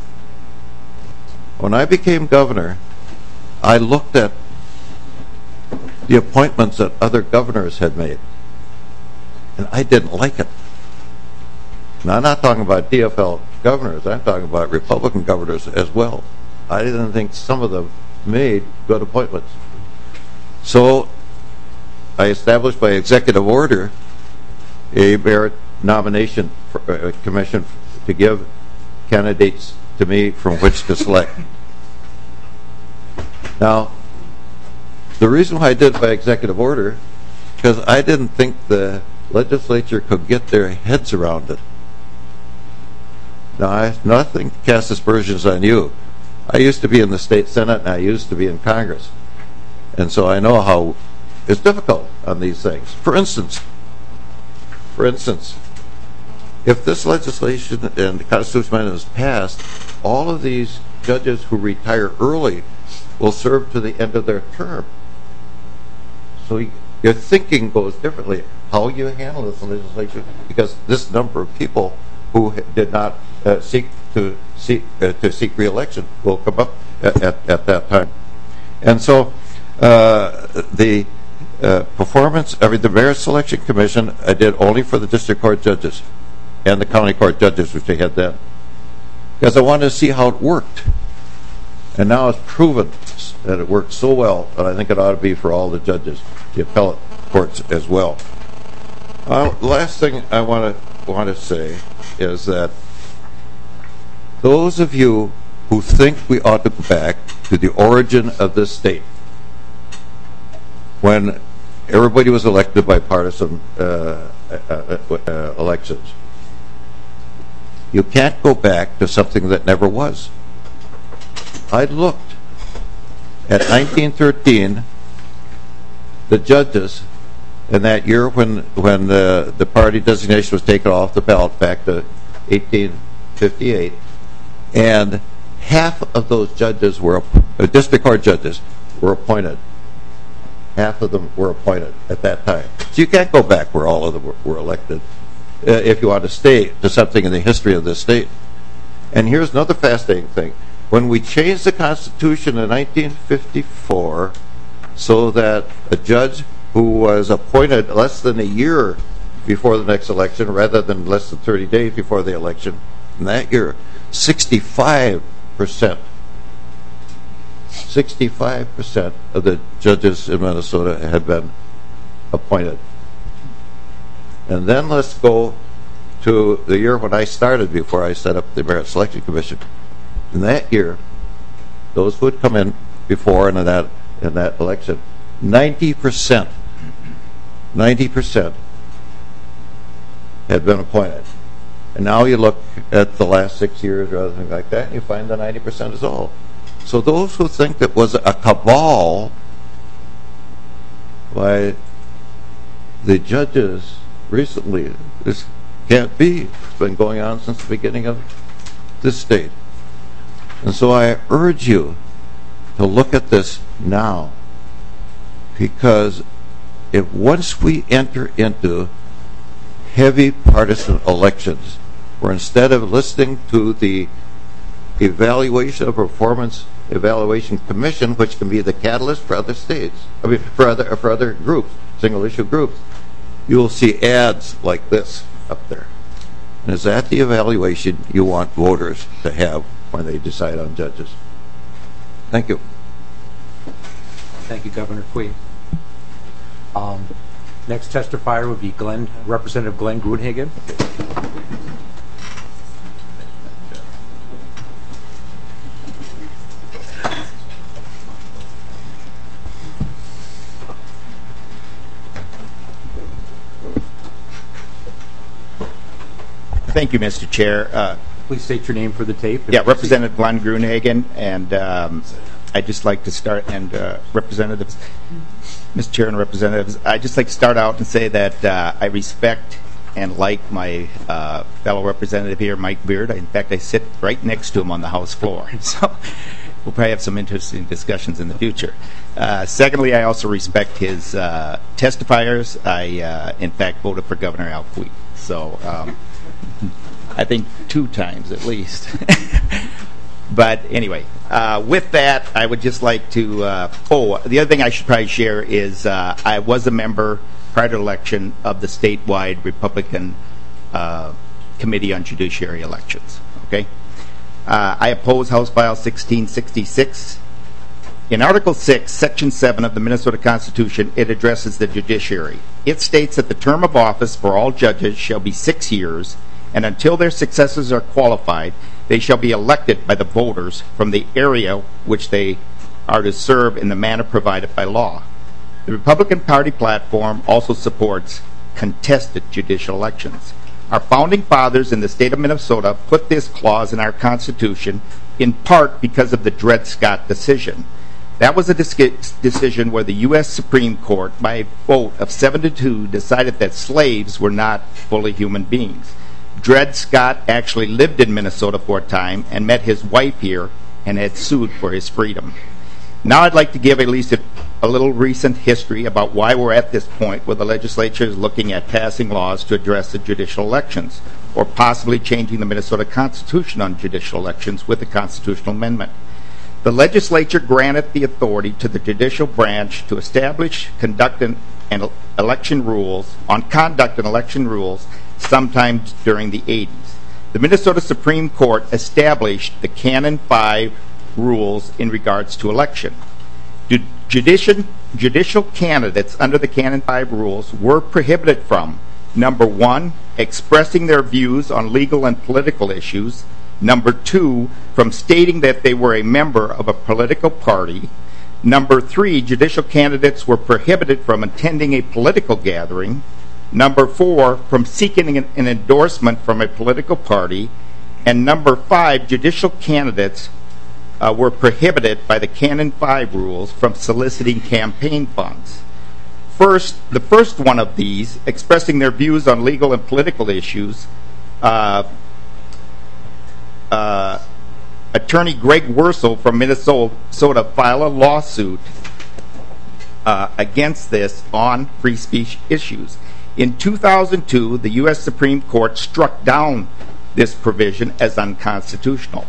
[SPEAKER 10] When I became governor, I looked at the appointments that other governors had made, and I didn't like it. Now, I'm not talking about DFL governors, I'm talking about Republican governors as well. I didn't think some of them made good appointments. So I established by executive order a merit nomination commission to give candidates to me from which to select. Now, the reason why I did it by executive order, because I didn't think the legislature could get their heads around it. Now, I have nothing to cast aspersions on you. I used to be in the state Senate, and I used to be in Congress. And so I know how it's difficult on these things. For instance, if this legislation and the Constitutional Amendment is passed, all of these judges who retire early will serve to the end of their term. So your thinking goes differently. How you handle this legislation, because this number of people who did not seek re-election will come up at that time. And so the Merit Selection Commission I did only for the district court judges and the county court judges, which they had then, because I wanted to see how it worked. And now it's proven that it works so well, and I think it ought to be for all the judges, the appellate courts as well. The last thing I want to say is that those of you who think we ought to go back to the origin of this state, when everybody was elected by partisan elections, you can't go back to something that never was. I looked at 1913, the judges, in that year when the party designation was taken off the ballot back to 1858, and half of those judges were district court judges were appointed. Half of them were appointed at that time. So you can't go back where all of them were elected if you want to stay to something in the history of this state. And here's another fascinating thing. When we changed the Constitution in 1954 so that a judge who was appointed less than a year before the next election rather than less than 30 days before the election. In that year, 65% of the judges in Minnesota had been appointed. And then let's go to the year when I started before I set up the Merit Selection Commission. In that year, those who had come in before and in that election, 90% had been appointed. And now you look at the last 6 years or anything like that, and you find the 90% is all. So those who think that was a cabal by the judges recently, this can't be. It's been going on since the beginning of this state. And so I urge you to look at this now, because if once we enter into heavy partisan elections, where instead of listening to the evaluation of performance evaluation commission, which can be the catalyst for other states, for other groups, single issue groups, you will see ads like this up there. And is that the evaluation you want voters to have when they decide on judges? Thank you.
[SPEAKER 1] Thank you, Governor Quee. Next testifier would be Representative Glenn Gruenhagen.
[SPEAKER 11] Thank you, Mr. Chair.
[SPEAKER 1] Please state your name for the tape.
[SPEAKER 11] Yeah, Representative Glenn Gruenhagen, and I'd just like to start, and representatives, Mr. Chair and representatives, I'd just like to start out and say that I respect and like my fellow representative here, Mike Beard. In fact, I sit right next to him on the House floor, so we'll probably have some interesting discussions in the future. Secondly, I also respect his testifiers. I, in fact, voted for Governor Al Quee, so I think 2 times at least. But anyway, with that, I would just like to, the other thing I should probably share is I was a member prior to election of the statewide Republican Committee on Judiciary Elections. Okay, I oppose House File 1666. In Article 6, Section 7 of the Minnesota Constitution, it addresses the judiciary. It states that the term of office for all judges shall be 6 years, and until their successors are qualified, they shall be elected by the voters from the area which they are to serve in the manner provided by law. The Republican Party platform also supports contested judicial elections. Our founding fathers in the state of Minnesota put this clause in our Constitution in part because of the Dred Scott decision. That was a decision where the U.S. Supreme Court, by a vote of 7-2, decided that slaves were not fully human beings. Dred Scott actually lived in Minnesota for a time and met his wife here and had sued for his freedom. Now I'd like to give at least a little recent history about why we're at this point where the legislature is looking at passing laws to address the judicial elections, or possibly changing the Minnesota Constitution on judicial elections with a constitutional amendment. The legislature granted the authority to the judicial branch to establish, conduct election rules sometime during the 80s. The Minnesota Supreme Court established the Canon 5 rules in regards to election. Judicial candidates under the Canon 5 rules were prohibited from, number 1, expressing their views on legal and political issues, number 2, from stating that they were a member of a political party, number 3, judicial candidates were prohibited from attending a political gathering, number 4, from seeking an endorsement from a political party, and number 5, judicial candidates were prohibited by the Canon 5 rules from soliciting campaign funds. The first one of these, expressing their views on legal and political issues, Attorney Greg Wursel from Minnesota filed a lawsuit against this on free speech issues. In 2002, the U.S. Supreme Court struck down this provision as unconstitutional.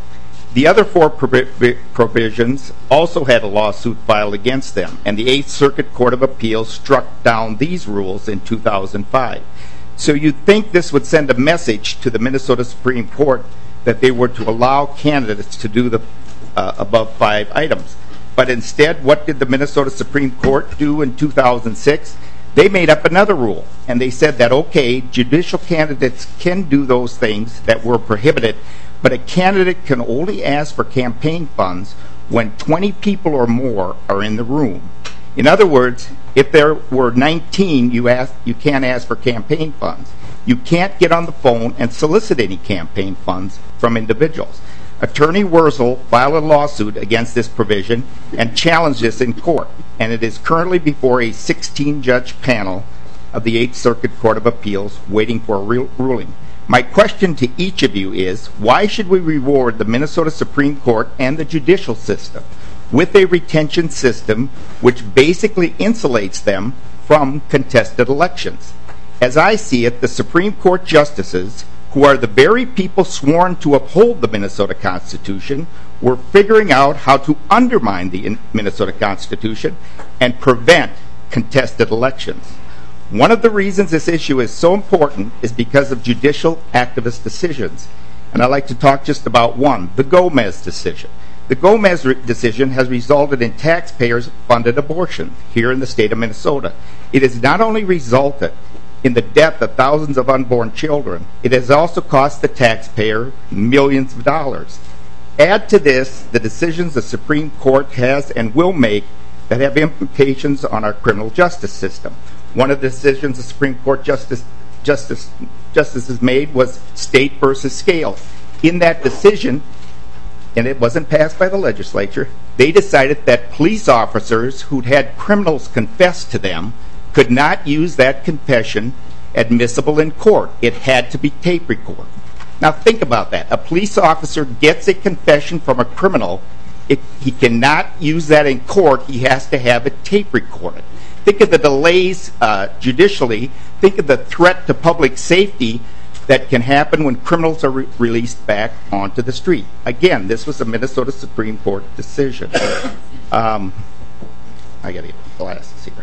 [SPEAKER 11] The other 4 provisions also had a lawsuit filed against them, and the Eighth Circuit Court of Appeals struck down these rules in 2005. So you'd think this would send a message to the Minnesota Supreme Court that they were to allow candidates to do the above 5 items. But instead, what did the Minnesota Supreme Court do in 2006? They made up another rule, and they said that, okay, judicial candidates can do those things that were prohibited, but a candidate can only ask for campaign funds when 20 people or more are in the room. In other words, if there were 19, you can't ask for campaign funds. You can't get on the phone and solicit any campaign funds from individuals. Attorney Wurzel filed a lawsuit against this provision and challenged this in court, and it is currently before a 16-judge panel of the Eighth Circuit Court of Appeals waiting for a ruling. My question to each of you is, why should we reward the Minnesota Supreme Court and the judicial system with a retention system which basically insulates them from contested elections? As I see it, the Supreme Court justices, who are the very people sworn to uphold the Minnesota Constitution, were figuring out how to undermine the Minnesota Constitution and prevent contested elections. One of the reasons this issue is so important is because of judicial activist decisions. And I'd like to talk just about one, the Gomez decision. The Gomez decision has resulted in taxpayers-funded abortion here in the state of Minnesota. It has not only resulted in the death of thousands of unborn children, it has also cost the taxpayer millions of dollars. Add to this the decisions the Supreme Court has and will make that have implications on our criminal justice system. One of the decisions the Supreme Court justices made was State versus Scales. In that decision, and it wasn't passed by the legislature, they decided that police officers who'd had criminals confess to them could not use that confession admissible in court. It had to be tape recorded. Now think about that. A police officer gets a confession from a criminal. He cannot use that in court. He has to have it tape recorded. Think of the delays judicially. Think of the threat to public safety that can happen when criminals are released back onto the street. Again, this was a Minnesota Supreme Court decision. I got to get glasses here.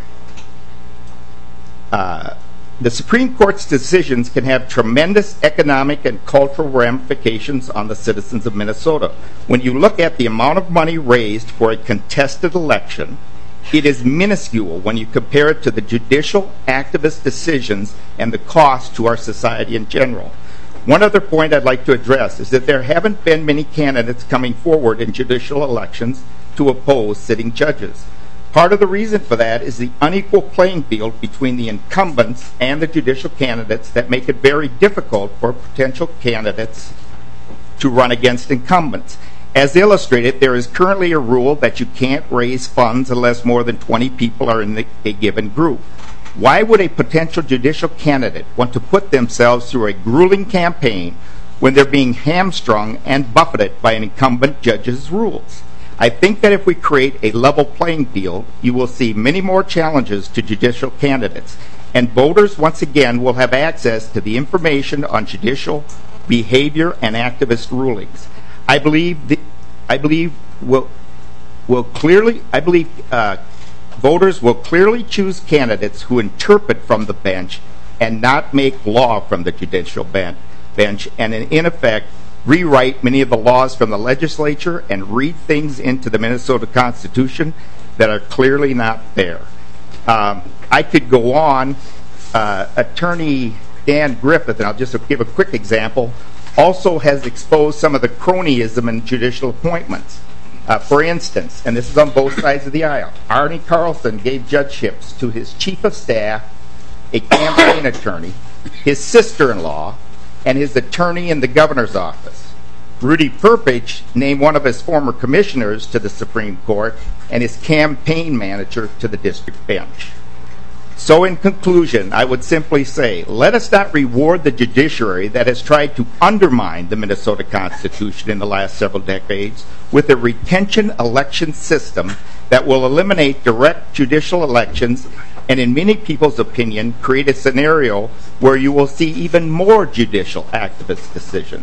[SPEAKER 11] The Supreme Court's decisions can have tremendous economic and cultural ramifications on the citizens of Minnesota. When you look at the amount of money raised for a contested election, it is minuscule when you compare it to the judicial activist decisions and the cost to our society in general. One other point I'd like to address is that there haven't been many candidates coming forward in judicial elections to oppose sitting judges. Part of the reason for that is the unequal playing field between the incumbents and the judicial candidates that make it very difficult for potential candidates to run against incumbents. As illustrated, there is currently a rule that you can't raise funds unless more than 20 people are in a given group. Why would a potential judicial candidate want to put themselves through a grueling campaign when they're being hamstrung and buffeted by an incumbent judge's rules? I think that if we create a level playing field, you will see many more challenges to judicial candidates, and voters once again will have access to the information on judicial behavior and activist rulings. I believe voters will clearly choose candidates who interpret from the bench and not make law from the judicial bench, and in effect rewrite many of the laws from the legislature and read things into the Minnesota Constitution that are clearly not there. I could go on. Attorney Dan Griffith, and I'll just give a quick example, also has exposed some of the cronyism in judicial appointments. For instance, and this is on both sides of the aisle, Arnie Carlson gave judgeships to his chief of staff, a campaign attorney, his sister-in-law, and his attorney in the governor's office. Rudy Perpich named one of his former commissioners to the Supreme Court and his campaign manager to the district bench. So in conclusion, I would simply say, let us not reward the judiciary that has tried to undermine the Minnesota Constitution in the last several decades with a retention election system that will eliminate direct judicial elections and, in many people's opinion, create a scenario where you will see even more judicial activist decisions.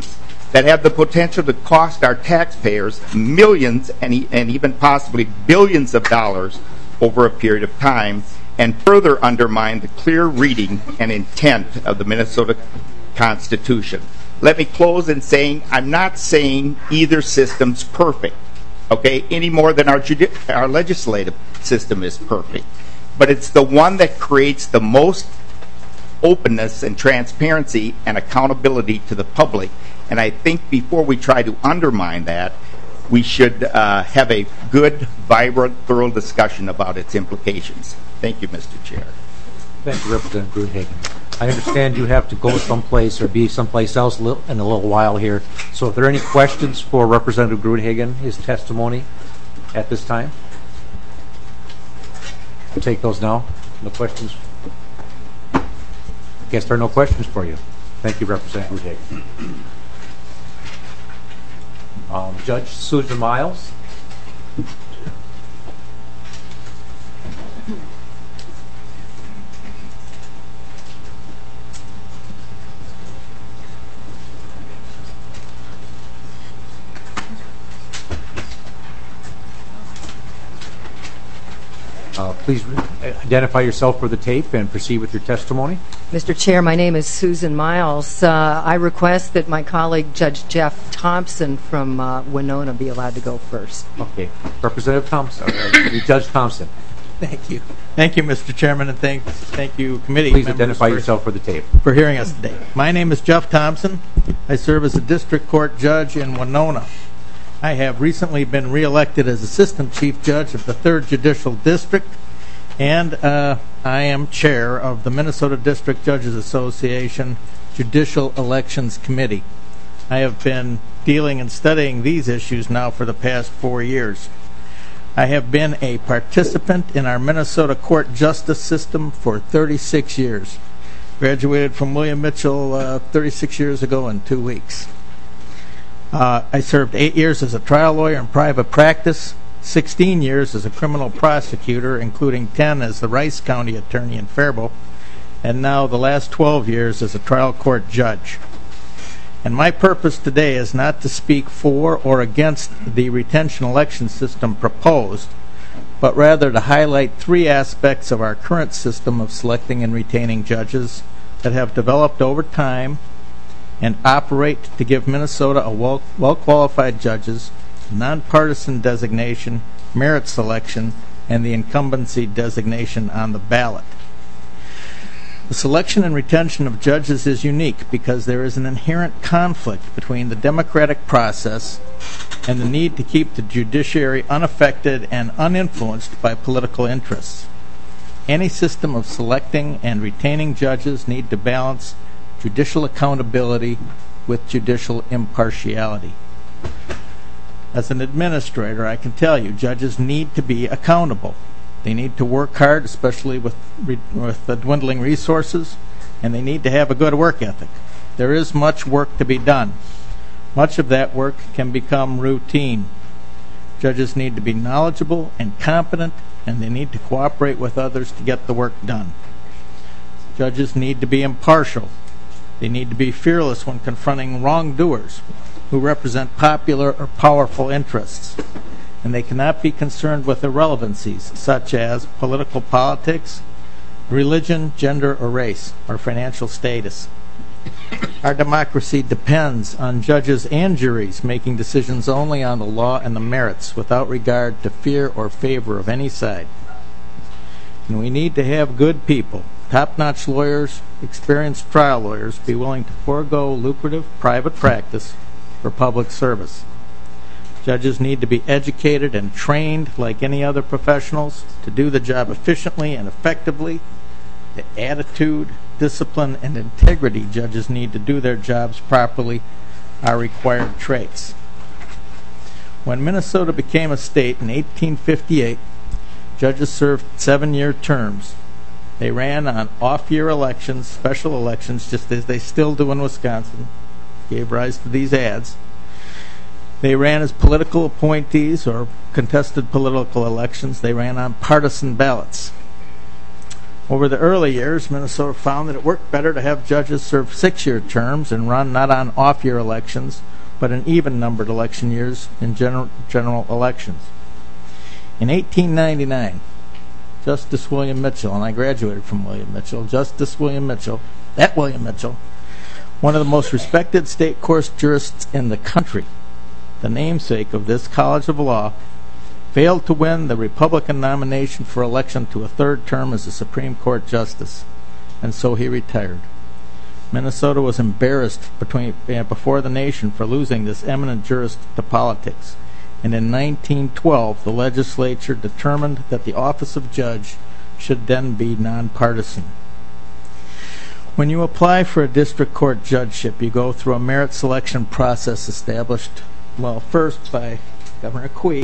[SPEAKER 11] that have the potential to cost our taxpayers millions and even possibly billions of dollars over a period of time, and further undermine the clear reading and intent of the Minnesota Constitution. Let me close in saying I'm not saying either system's perfect, okay, any more than our legislative system is perfect. But it's the one that creates the most openness and transparency and accountability to the public. And I think before we try to undermine that, we should have a good, vibrant, thorough discussion about its implications. Thank you, Mr. Chair.
[SPEAKER 1] Thank you, Representative Gruenhagen. I understand you have to go someplace or be someplace else in a little while here. So if there are any questions for Representative Gruenhagen, his testimony at this time? We'll take those now. No questions? I guess there are no questions for you. Thank you, Representative Gruenhagen. Judge Susan Miles. Please identify yourself for the tape and proceed with your testimony.
[SPEAKER 12] Mr. Chair, my name is Susan Miles. I request that my colleague, Judge Jeff Thompson from Winona, be allowed to go first.
[SPEAKER 1] Okay. Representative Thompson, Judge Thompson.
[SPEAKER 13] Thank you. Thank you, Mr. Chairman, and thank you, committee
[SPEAKER 1] Please
[SPEAKER 13] members
[SPEAKER 1] identify yourself for the tape.
[SPEAKER 13] For hearing us today. My name is Jeff Thompson. I serve as a district court judge in Winona. I have recently been reelected as Assistant Chief Judge of the 3rd Judicial District, and I am chair of the Minnesota District Judges Association Judicial Elections Committee. I have been dealing and studying these issues now for the past 4 years. I have been a participant in our Minnesota court justice system for 36 years. Graduated from William Mitchell 36 years ago in 2 weeks. I served 8 years as a trial lawyer in private practice, 16 years as a criminal prosecutor, including 10 as the Rice County attorney in Faribault, and now the last 12 years as a trial court judge. And my purpose today is not to speak for or against the retention election system proposed, but rather to highlight 3 aspects of our current system of selecting and retaining judges that have developed over time and operate to give Minnesota a well-qualified judges, nonpartisan designation, merit selection, and the incumbency designation on the ballot. The selection and retention of judges is unique because there is an inherent conflict between the democratic process and the need to keep the judiciary unaffected and uninfluenced by political interests. Any system of selecting and retaining judges need to balance judicial accountability with judicial impartiality. As an administrator, I can tell you, judges need to be accountable. They need to work hard, especially with the dwindling resources, and they need to have a good work ethic. There is much work to be done. Much of that work can become routine. Judges need to be knowledgeable and competent, and they need to cooperate with others to get the work done. Judges need to be impartial. They need to be fearless when confronting wrongdoers who represent popular or powerful interests. And they cannot be concerned with irrelevancies such as political politics, religion, gender or race, or financial status. Our democracy depends on judges and juries making decisions only on the law and the merits without regard to fear or favor of any side. And we need to have good people, top-notch lawyers, experienced trial lawyers, be willing to forego lucrative private practice for public service. Judges need to be educated and trained like any other professionals to do the job efficiently and effectively. The attitude, discipline, and integrity judges need to do their jobs properly are required traits. When Minnesota became a state in 1858, judges served 7-year terms. They ran on off-year elections, special elections, just as they still do in Wisconsin. Gave rise to these ads. They ran as political appointees or contested political elections. They ran on partisan ballots. Over the early years, Minnesota found that it worked better to have judges serve 6-year terms and run not on off-year elections, but in even-numbered election years in general elections. In 1899, Justice William Mitchell, and I graduated from William Mitchell, Justice William Mitchell, one of the most respected state court jurists in the country, the namesake of this College of Law, failed to win the Republican nomination for election to a third term as a Supreme Court Justice, and so he retired. Minnesota was embarrassed before the nation for losing this eminent jurist to politics, and in 1912 the legislature determined that the office of judge should then be nonpartisan. When you apply for a district court judgeship, you go through a merit selection process established, first by Governor Quee,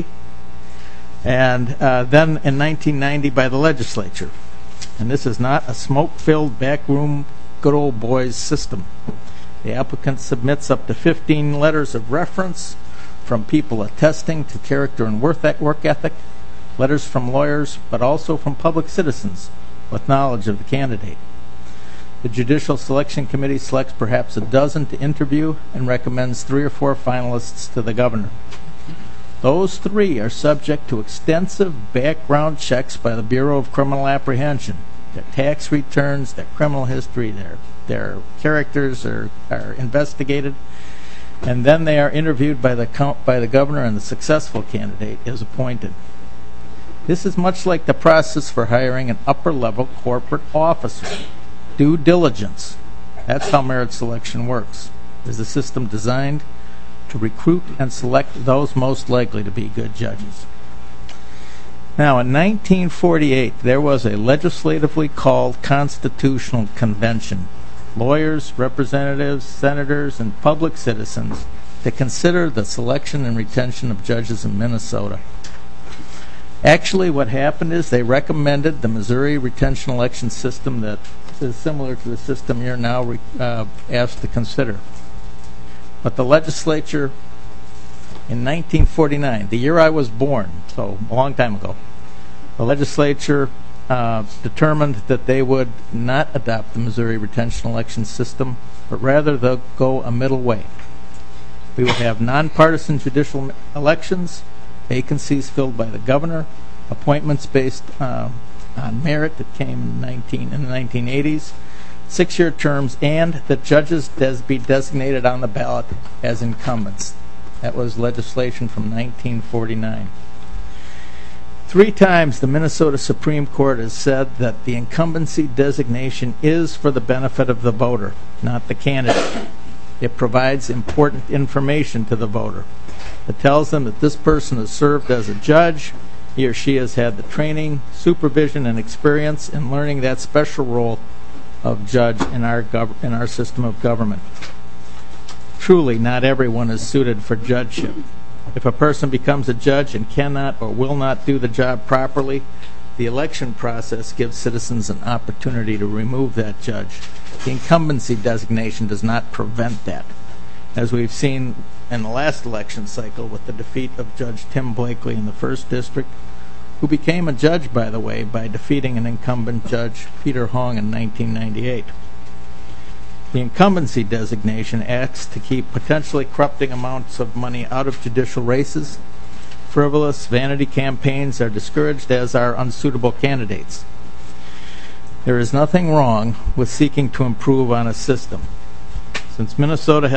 [SPEAKER 13] and then in 1990 by the legislature. And this is not a smoke-filled backroom good old boys system. The applicant submits up to 15 letters of reference from people attesting to character and work ethic, letters from lawyers, but also from public citizens with knowledge of the candidate. The Judicial Selection Committee selects perhaps a dozen to interview and recommends 3 or 4 finalists to the governor. Those 3 are subject to extensive background checks by the Bureau of Criminal Apprehension. Their tax returns, their criminal history, their characters are investigated, and then they are interviewed by the governor, and the successful candidate is appointed. This is much like the process for hiring an upper-level corporate officer. Due diligence. That's how merit selection works. Is the system designed to recruit and select those most likely to be good judges? Now, in 1948, there was a legislatively called Constitutional Convention. Lawyers, representatives, senators, and public citizens to consider the selection and retention of judges in Minnesota. Actually, what happened is they recommended the Missouri retention election system that is similar to the system you're now asked to consider. But the legislature in 1949, the year I was born, so a long time ago, the legislature determined that they would not adopt the Missouri retention election system, but rather they'll go a middle way. We would have nonpartisan judicial elections, vacancies filled by the governor, appointments based on merit that came in the 1980s, 6-year terms, and that judges be designated on the ballot as incumbents. That was legislation from 1949. 3 times the Minnesota Supreme Court has said that the incumbency designation is for the benefit of the voter, not the candidate. It provides important information to the voter. It tells them that this person has served as a judge, he or she has had the training, supervision, and experience in learning that special role of judge in our system of government. Truly, not everyone is suited for judgeship. If a person becomes a judge and cannot or will not do the job properly, the election process gives citizens an opportunity to remove that judge. The incumbency designation does not prevent that, as we've seen in the last election cycle with the defeat of Judge Tim Blakely in the 1st District, who became a judge, by the way, by defeating an incumbent Judge Peter Hong in 1998. The incumbency designation acts to keep potentially corrupting amounts of money out of judicial races. Frivolous vanity campaigns are discouraged, as are unsuitable candidates. There is nothing wrong with seeking to improve on a system. Since Minnesota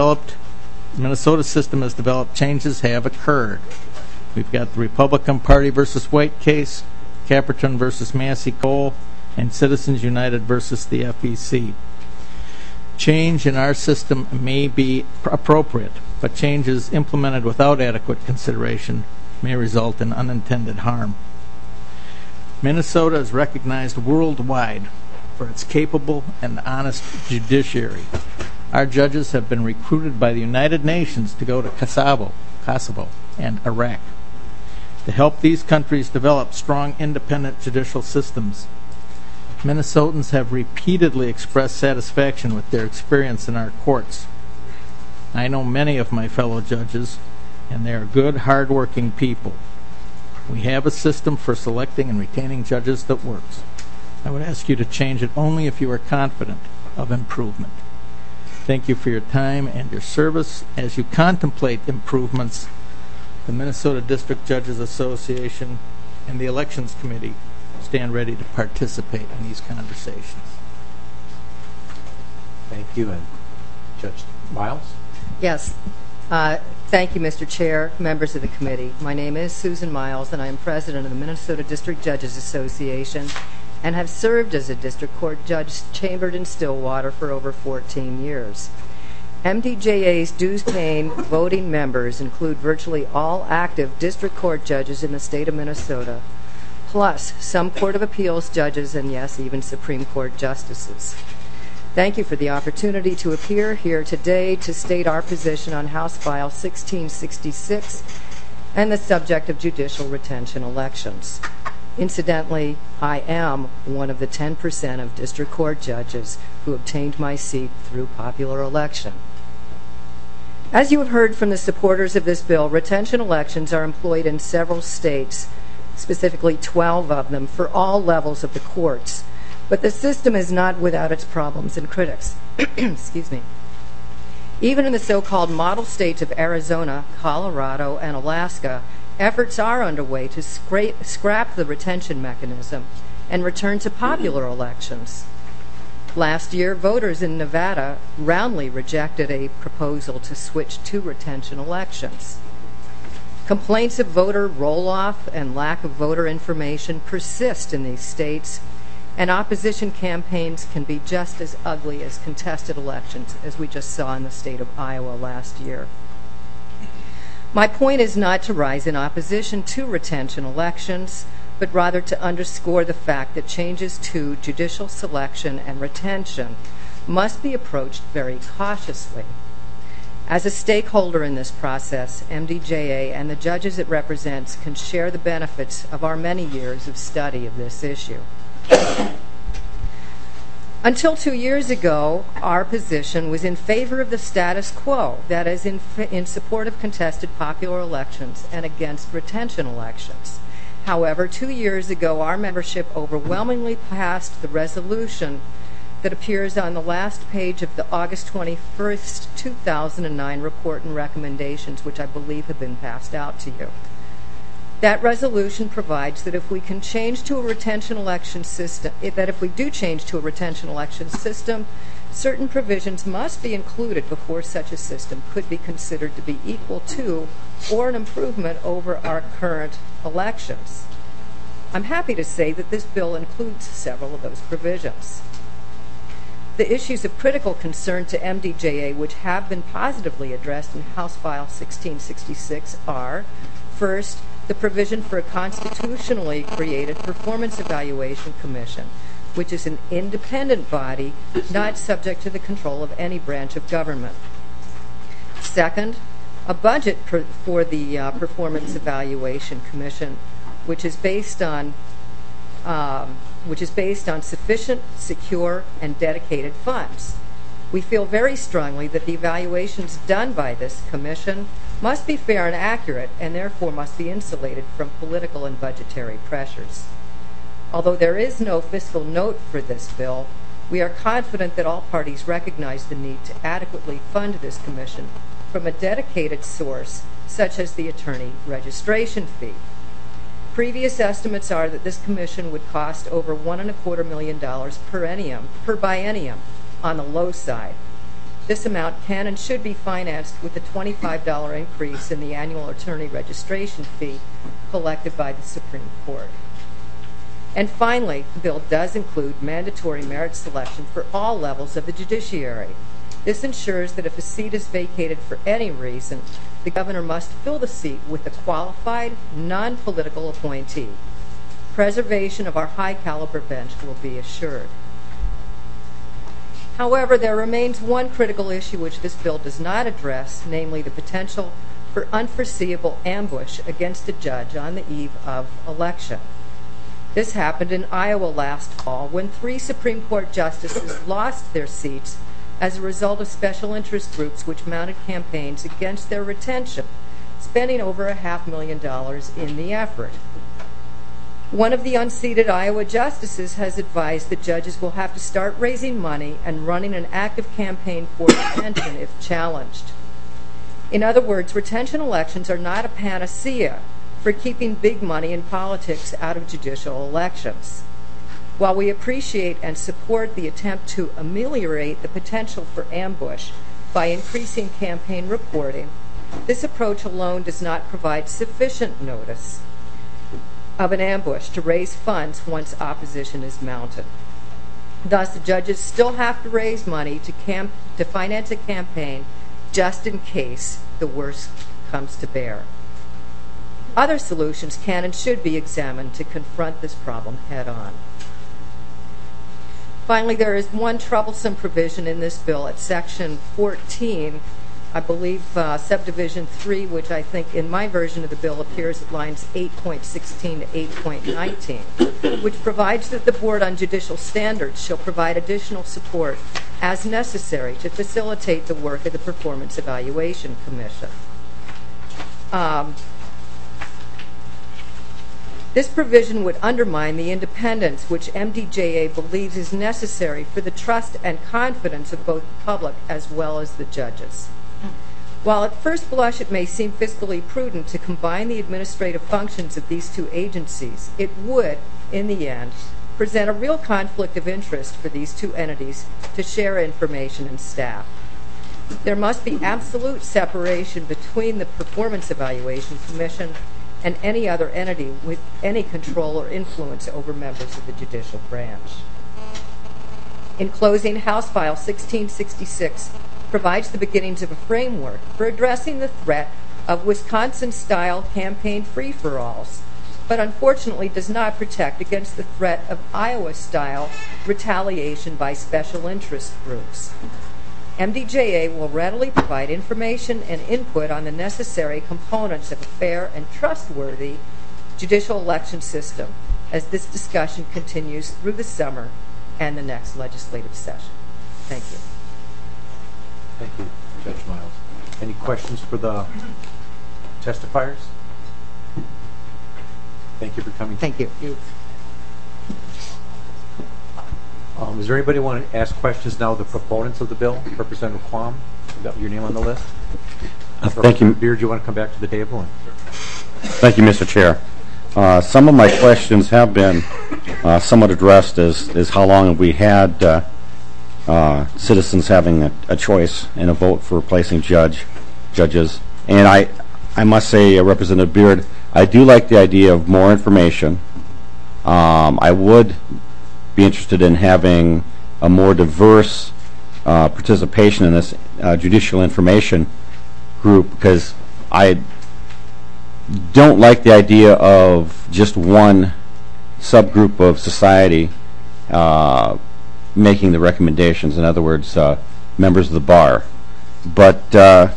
[SPEAKER 13] system has developed, changes have occurred. We've got the Republican Party versus White case, Caperton versus Massey Cole, and Citizens United versus the FEC. Change in our system may be appropriate, but changes implemented without adequate consideration may result in unintended harm. Minnesota is recognized worldwide for its capable and honest judiciary. Our judges have been recruited by the United Nations to go to Kosovo, and Iraq to help these countries develop strong, independent judicial systems. Minnesotans have repeatedly expressed satisfaction with their experience in our courts. I know many of my fellow judges, and they are good, hard-working people. We have a system for selecting and retaining judges that works. I would ask you to change it only if you are confident of improvement. Thank you for your time and your service. As you contemplate improvements, the Minnesota District Judges Association and the Elections Committee stand ready to participate in these conversations.
[SPEAKER 1] Thank you. And Judge Miles?
[SPEAKER 12] Yes. Thank you, Mr. Chair, members of the committee. My name is Susan Miles, and I am president of the Minnesota District Judges Association and have served as a district court judge chambered in Stillwater for over 14 years. MDJA's dues-paying voting members include virtually all active district court judges in the state of Minnesota, plus some Court of Appeals judges and, yes, even Supreme Court justices. Thank you for the opportunity to appear here today to state our position on House File 1666 and the subject of judicial retention elections. Incidentally, I am one of the 10% of district court judges who obtained my seat through popular election. As you have heard from the supporters of this bill, retention elections are employed in several states, specifically 12 of them, for all levels of the courts. But the system is not without its problems and critics. Excuse me. Even in the so-called model states of Arizona, Colorado, and Alaska, efforts are underway to scrap the retention mechanism and return to popular elections. Last year, voters in Nevada roundly rejected a proposal to switch to retention elections. Complaints of voter roll-off and lack of voter information persist in these states, and opposition campaigns can be just as ugly as contested elections, as we just saw in the state of Iowa last year. My point is not to rise in opposition to retention elections, but rather to underscore the fact that changes to judicial selection and retention must be approached very cautiously. As a stakeholder in this process, MDJA and the judges it represents can share the benefits of our many years of study of this issue. Until 2 years ago, our position was in favor of the status quo, that is, in support of contested popular elections and against retention elections. However, 2 years ago, our membership overwhelmingly passed the resolution that appears on the last page of the August 21st, 2009 report and recommendations, which I believe have been passed out to you. That resolution provides that if we can change to a retention election system, certain provisions must be included before such a system could be considered to be equal to or an improvement over our current elections. I'm happy to say that this bill includes several of those provisions. The issues of critical concern to MDJA, which have been positively addressed in House File 1666, are, first, the provision for a constitutionally created Performance Evaluation Commission, which is an independent body not subject to the control of any branch of government. Second, a budget for the Performance Evaluation Commission, which is based on sufficient, secure, and dedicated funds. We feel very strongly that the evaluations done by this commission must be fair and accurate, and therefore must be insulated from political and budgetary pressures. Although there is no fiscal note for this bill, we are confident that all parties recognize the need to adequately fund this commission from a dedicated source, such as the attorney registration fee. Previous estimates are that this commission would cost over $1.25 million per biennium on the low side. This amount can and should be financed with a $25 increase in the annual attorney registration fee collected by the Supreme Court. And finally, the bill does include mandatory merit selection for all levels of the judiciary. This ensures that if a seat is vacated for any reason, the governor must fill the seat with a qualified, non-political appointee. Preservation of our high-caliber bench will be assured. However, there remains one critical issue which this bill does not address, namely the potential for unforeseeable ambush against a judge on the eve of election. This happened in Iowa last fall when 3 Supreme Court justices lost their seats as a result of special interest groups which mounted campaigns against their retention, spending over $500,000 in the effort. One of the unseated Iowa justices has advised that judges will have to start raising money and running an active campaign for retention if challenged. In other words, retention elections are not a panacea for keeping big money in politics out of judicial elections. While we appreciate and support the attempt to ameliorate the potential for ambush by increasing campaign reporting, this approach alone does not provide sufficient notice of an ambush to raise funds once opposition is mounted. Thus, the judges still have to raise money to finance a campaign just in case the worst comes to bear. Other solutions can and should be examined to confront this problem head on. Finally, there is one troublesome provision in this bill at Section 14, I believe Subdivision 3, which I think in my version of the bill appears at lines 8.16 to 8.19, which provides that the Board on Judicial Standards shall provide additional support as necessary to facilitate the work of the Performance Evaluation Commission. This provision would undermine the independence which MDJA believes is necessary for the trust and confidence of both the public as well as the judges. While at first blush it may seem fiscally prudent to combine the administrative functions of these two agencies, it would, in the end, present a real conflict of interest for these two entities to share information and staff. There must be absolute separation between the Performance Evaluation Commission and any other entity with any control or influence over members of the judicial branch. In closing, House File 1666 provides the beginnings of a framework for addressing the threat of Wisconsin-style campaign free-for-alls, but unfortunately does not protect against the threat of Iowa-style retaliation by special interest groups. MDJA will readily provide information and input on the necessary components of a fair and trustworthy judicial election system as this discussion continues through the summer and the next legislative session. Thank you.
[SPEAKER 1] Thank you, Judge Miles. Any questions for the testifiers? Thank you for coming.
[SPEAKER 12] Thank you.
[SPEAKER 1] Does there anybody want to ask questions now of the proponents of the bill? Representative Quam, you got your name on the list?
[SPEAKER 14] Thank you.
[SPEAKER 1] Beard, you want to come back to the table?
[SPEAKER 14] Thank you, Mr. Chair. Some of my questions have been somewhat addressed as how long have we had citizens having a choice and a vote for replacing judges. And I must say, Representative Beard, I do like the idea of more information. I would be interested in having a more diverse participation in this judicial information group, because I don't like the idea of just one subgroup of society making the recommendations. In other words, members of the bar. But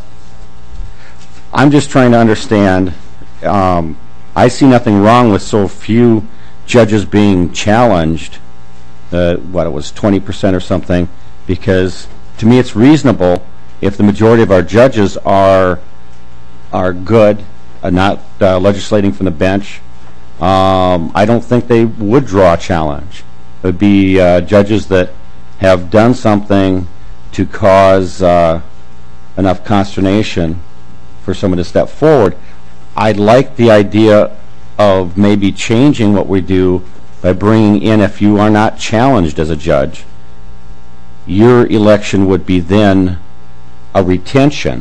[SPEAKER 14] I'm just trying to understand. I see nothing wrong with so few judges being challenged. What it was, 20% or something, because to me it's reasonable if the majority of our judges are good, not legislating from the bench. I don't think they would draw a challenge. It would be judges that have done something to cause enough consternation for someone to step forward. I'd like the idea of maybe changing what we do by bringing in, if you are not challenged as a judge, your election would be then a retention.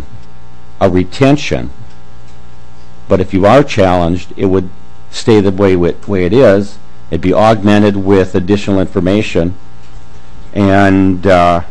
[SPEAKER 14] But if you are challenged, it would stay the way it is. It'd be augmented with additional information. And I'd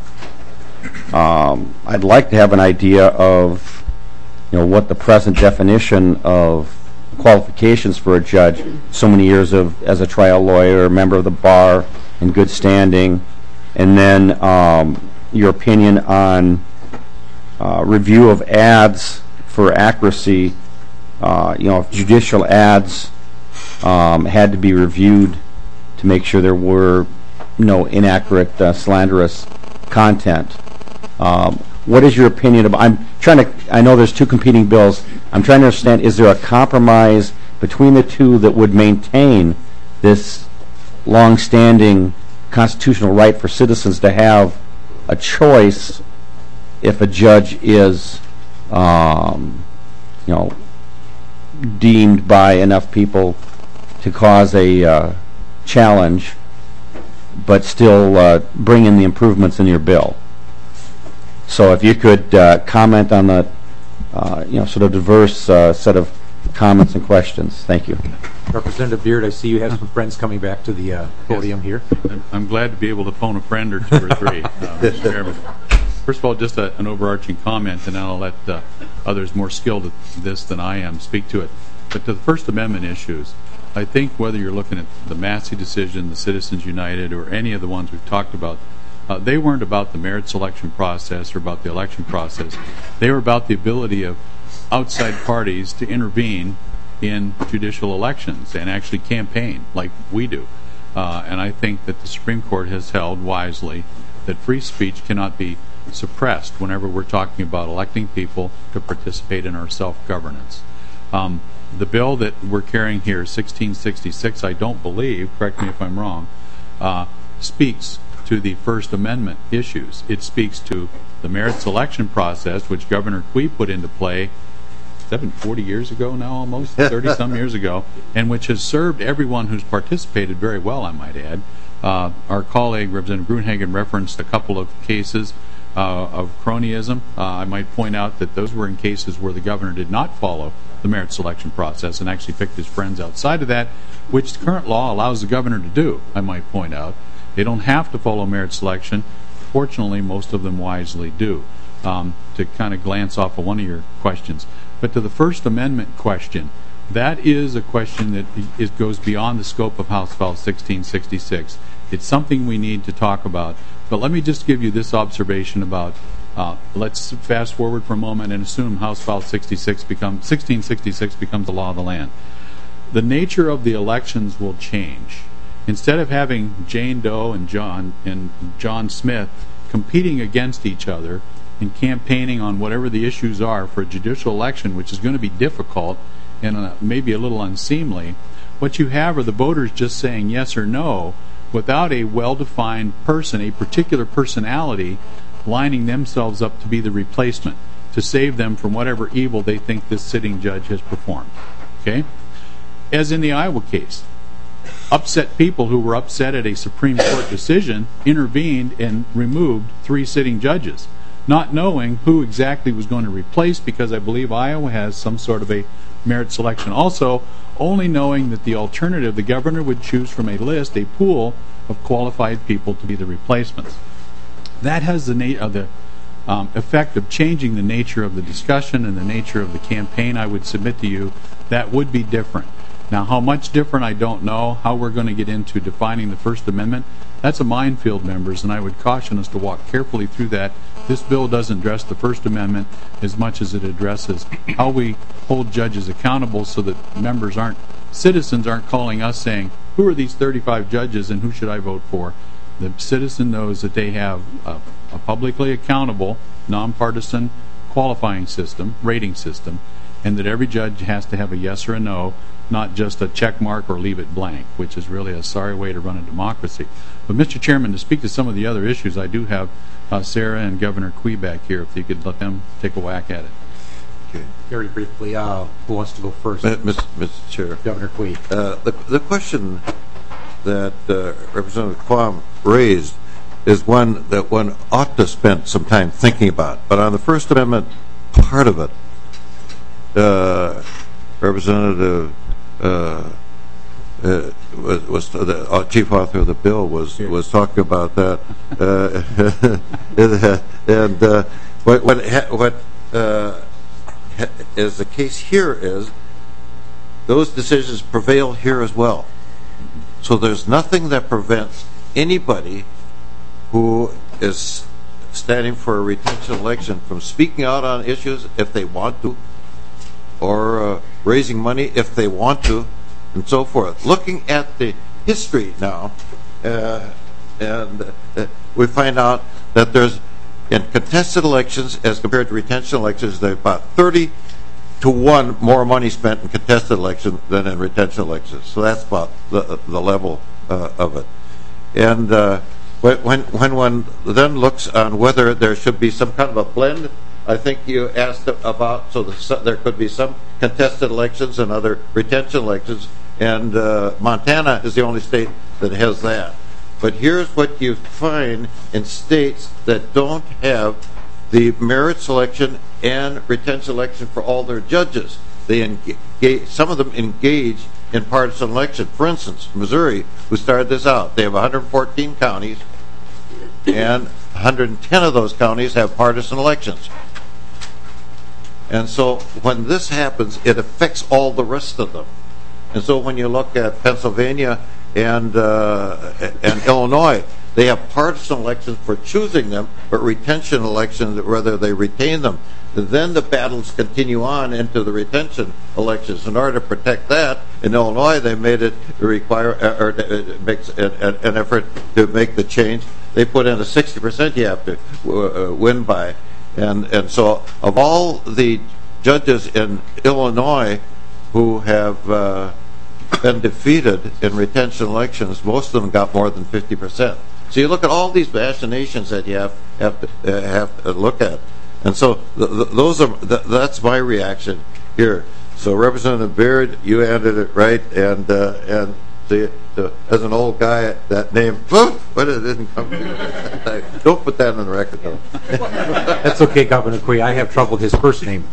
[SPEAKER 14] like to have an idea of, what the present definition of qualifications for a judge, so many years as a trial lawyer, a member of the bar, in good standing, and then your opinion on review of ads for accuracy. If judicial ads had to be reviewed to make sure there were no inaccurate, slanderous content. What is your opinion about? I know there's two competing bills. I'm trying to understand, is there a compromise between the two that would maintain this long-standing constitutional right for citizens to have a choice if a judge is, deemed by enough people to cause a challenge, but still bring in the improvements in your bill. So if you could comment on the, sort of diverse set of comments and questions. Thank you.
[SPEAKER 1] Representative Beard, I see you have some friends coming back to the podium here.
[SPEAKER 2] I'm glad to be able to phone a friend or two or three, Mr. Chairman. First of all, just an overarching comment, and then I'll let others more skilled at this than I am speak to it. But to the First Amendment issues, I think whether you're looking at the Massey decision, the Citizens United, or any of the ones we've talked about, they weren't about the merit selection process or about the election process. They were about the ability of outside parties to intervene in judicial elections and actually campaign like we do. And I think that the Supreme Court has held wisely that free speech cannot be suppressed whenever we're talking about electing people to participate in our self-governance. The bill that we're carrying here, 1666, I don't believe, correct me if I'm wrong, speaks to the First Amendment issues. It speaks to the merit selection process, which Governor Quee put into play 40 years ago now, almost 30-some years ago, and which has served everyone who's participated very well, I might add. Our colleague, Representative Gruenhagen, referenced a couple of cases of cronyism. I might point out that those were in cases where the governor did not follow the merit selection process and actually picked his friends outside of that, which the current law allows the governor to do, I might point out. They don't have to follow merit selection. Fortunately, most of them wisely do. To kind of glance off of one of your questions. But to the First Amendment question, that is a question that goes beyond the scope of House File 1666. It's something we need to talk about. But let me just give you this observation about, let's fast forward for a moment and assume House File 1666 becomes the law of the land. The nature of the elections will change. Instead of having Jane Doe and John Smith competing against each other and campaigning on whatever the issues are for a judicial election, which is going to be difficult and maybe a little unseemly, what you have are the voters just saying yes or no without a well-defined person, a particular personality, lining themselves up to be the replacement, to save them from whatever evil they think this sitting judge has performed. Okay? As in the Iowa case, upset people who were upset at a Supreme Court decision intervened and removed 3 sitting judges, not knowing who exactly was going to replace, because I believe Iowa has some sort of a merit selection also, only knowing that the alternative, the governor would choose from a list, a pool of qualified people to be the replacements. That has the effect of changing the nature of the discussion and the nature of the campaign. I would submit to you that would be different. Now, how much different, I don't know. How we're going to get into defining the First Amendment, that's a minefield, members, and I would caution us to walk carefully through that. This bill doesn't address the First Amendment as much as it addresses how we hold judges accountable so that citizens aren't calling us saying, who are these 35 judges and who should I vote for? The citizen knows that they have a publicly accountable, nonpartisan qualifying system, rating system, and that every judge has to have a yes or a no, not just a check mark or leave it blank, which is really a sorry way to run a democracy. But, Mr. Chairman, to speak to some of the other issues, I do have Sarah and Governor Quee back here, if you could let them take a whack at it.
[SPEAKER 1] Okay. Very briefly, who wants to go first?
[SPEAKER 10] Mr. Chair.
[SPEAKER 1] Governor Quee.
[SPEAKER 10] The question that Representative Quam raised is one that one ought to spend some time thinking about. But on the First Amendment part of it, Representative was the chief author of the bill was talking about that, and what is the case here is those decisions prevail here as well. So there's nothing that prevents anybody who is standing for a retention election from speaking out on issues if they want to, or raising money if they want to, and so forth. Looking at the history now, and we find out that there's, in contested elections as compared to retention elections, there's about 32% to 1 more money spent in contested elections than in retention elections. So that's about the level of it. And when one then looks on whether there should be some kind of a blend, I think you asked about, so there could be some contested elections and other retention elections, and Montana is the only state that has that. But here's what you find in states that don't have the merit selection and retention election for all their judges. Some of them engage in partisan election. For instance, Missouri, who started this out, they have 114 counties, and 110 of those counties have partisan elections. And so when this happens, it affects all the rest of them. And so when you look at Pennsylvania and Illinois, they have partisan elections for choosing them, but retention elections, whether they retain them. Then the battles continue on into the retention elections. In order to protect that, in Illinois, they made it require, or it makes an effort to make the change. They put in a 60% you have to win by. And so of all the judges in Illinois who have been defeated in retention elections, most of them got more than 50%. So you look at all these machinations that you have to look at. And so that's my reaction here. So Representative Beard, you ended it right, and as an old guy, that name, but it didn't come to me. Don't put that on the record, though.
[SPEAKER 1] That's okay, Governor Quay. I have trouble with his first name.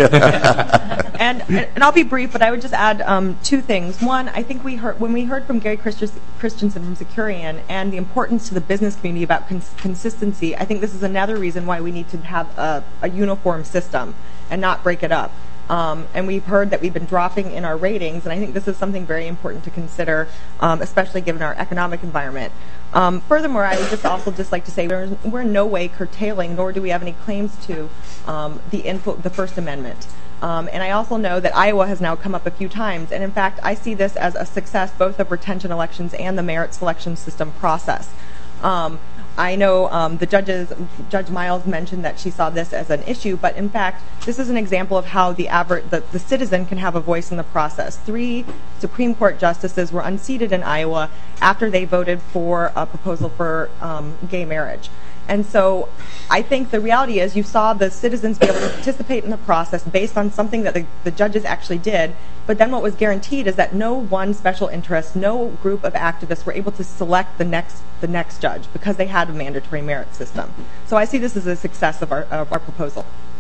[SPEAKER 5] And I'll be brief, but I would just add 2 things. One, I think when we heard from Gary Christensen from Securian and the importance to the business community about consistency, I think this is another reason why we need to have a uniform system and not break it up. And we've heard that we've been dropping in our ratings, and I think this is something very important to consider, especially given our economic environment. Furthermore, I would just like to say we're in no way curtailing, nor do we have any claims to the First Amendment. And I also know that Iowa has now come up a few times, and in fact, I see this as a success both of retention elections and the merit selection system process. I know Judge Miles mentioned that she saw this as an issue, but in fact, this is an example of how the citizen can have a voice in the process. 3 Supreme Court justices were unseated in Iowa after they voted for a proposal for gay marriage. And so I think the reality is you saw the citizens be able to participate in the process based on something that the judges actually did, but then what was guaranteed is that no one special interest, no group of activists were able to select the next judge because they had a mandatory merit system. So I see this as a success of our proposal.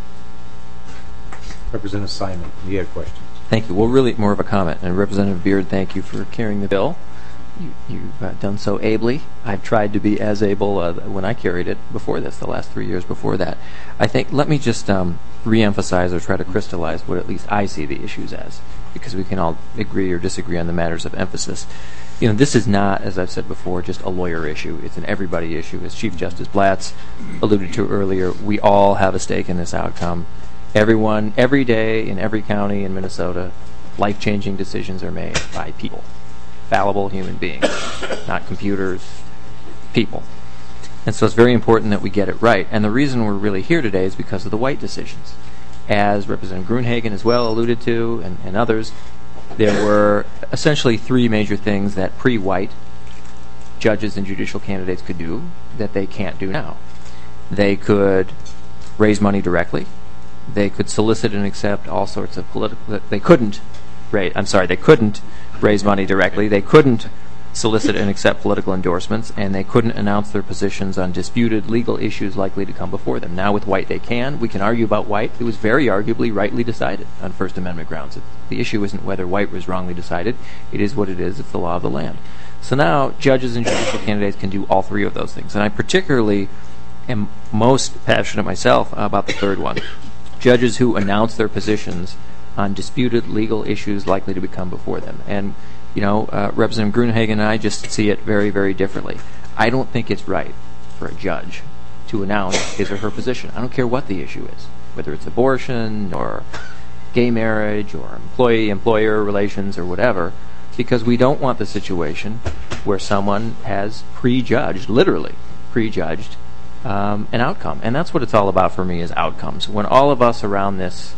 [SPEAKER 1] Representative Simon, you had questions.
[SPEAKER 8] Thank you. Well, really more of a comment. And Representative Beard, thank you for carrying the bill. You've done so ably. I've tried to be as able when I carried it before this, the last 3 years before that. I think, let me just reemphasize or try to crystallize what at least I see the issues as, because we can all agree or disagree on the matters of emphasis. You know, this is not, as I've said before, just a lawyer issue. It's an everybody issue. As Chief Justice Blatz alluded to earlier, we all have a stake in this outcome. Everyone, every day, in every county in Minnesota, life-changing decisions are made by people. Fallible human beings, not computers, people. And so it's very important that we get it right. And the reason we're really here today is because of the White decisions. As Representative Gruenhagen as well alluded to, and others, there were essentially 3 major things that pre-White judges and judicial candidates could do that they can't do now. They could raise money directly. They could solicit and accept all sorts of political... They couldn't raise money directly. They couldn't solicit and accept political endorsements, and they couldn't announce their positions on disputed legal issues likely to come before them. Now with White they can. We can argue about White. It was very arguably rightly decided on First Amendment grounds. The issue isn't whether White was wrongly decided. It is what it is. It's the law of the land. So now judges and judicial candidates can do all 3 of those things. And I particularly am most passionate myself about the third one. Judges who announce their positions on disputed legal issues likely to become before them. And, you know, Representative Gruenhagen and I just see it very, very differently. I don't think it's right for a judge to announce his or her position. I don't care what the issue is, whether it's abortion or gay marriage or employee-employer relations or whatever, because we don't want the situation where someone has prejudged, literally prejudged, an outcome. And that's what it's all about for me, is outcomes. When all of us around this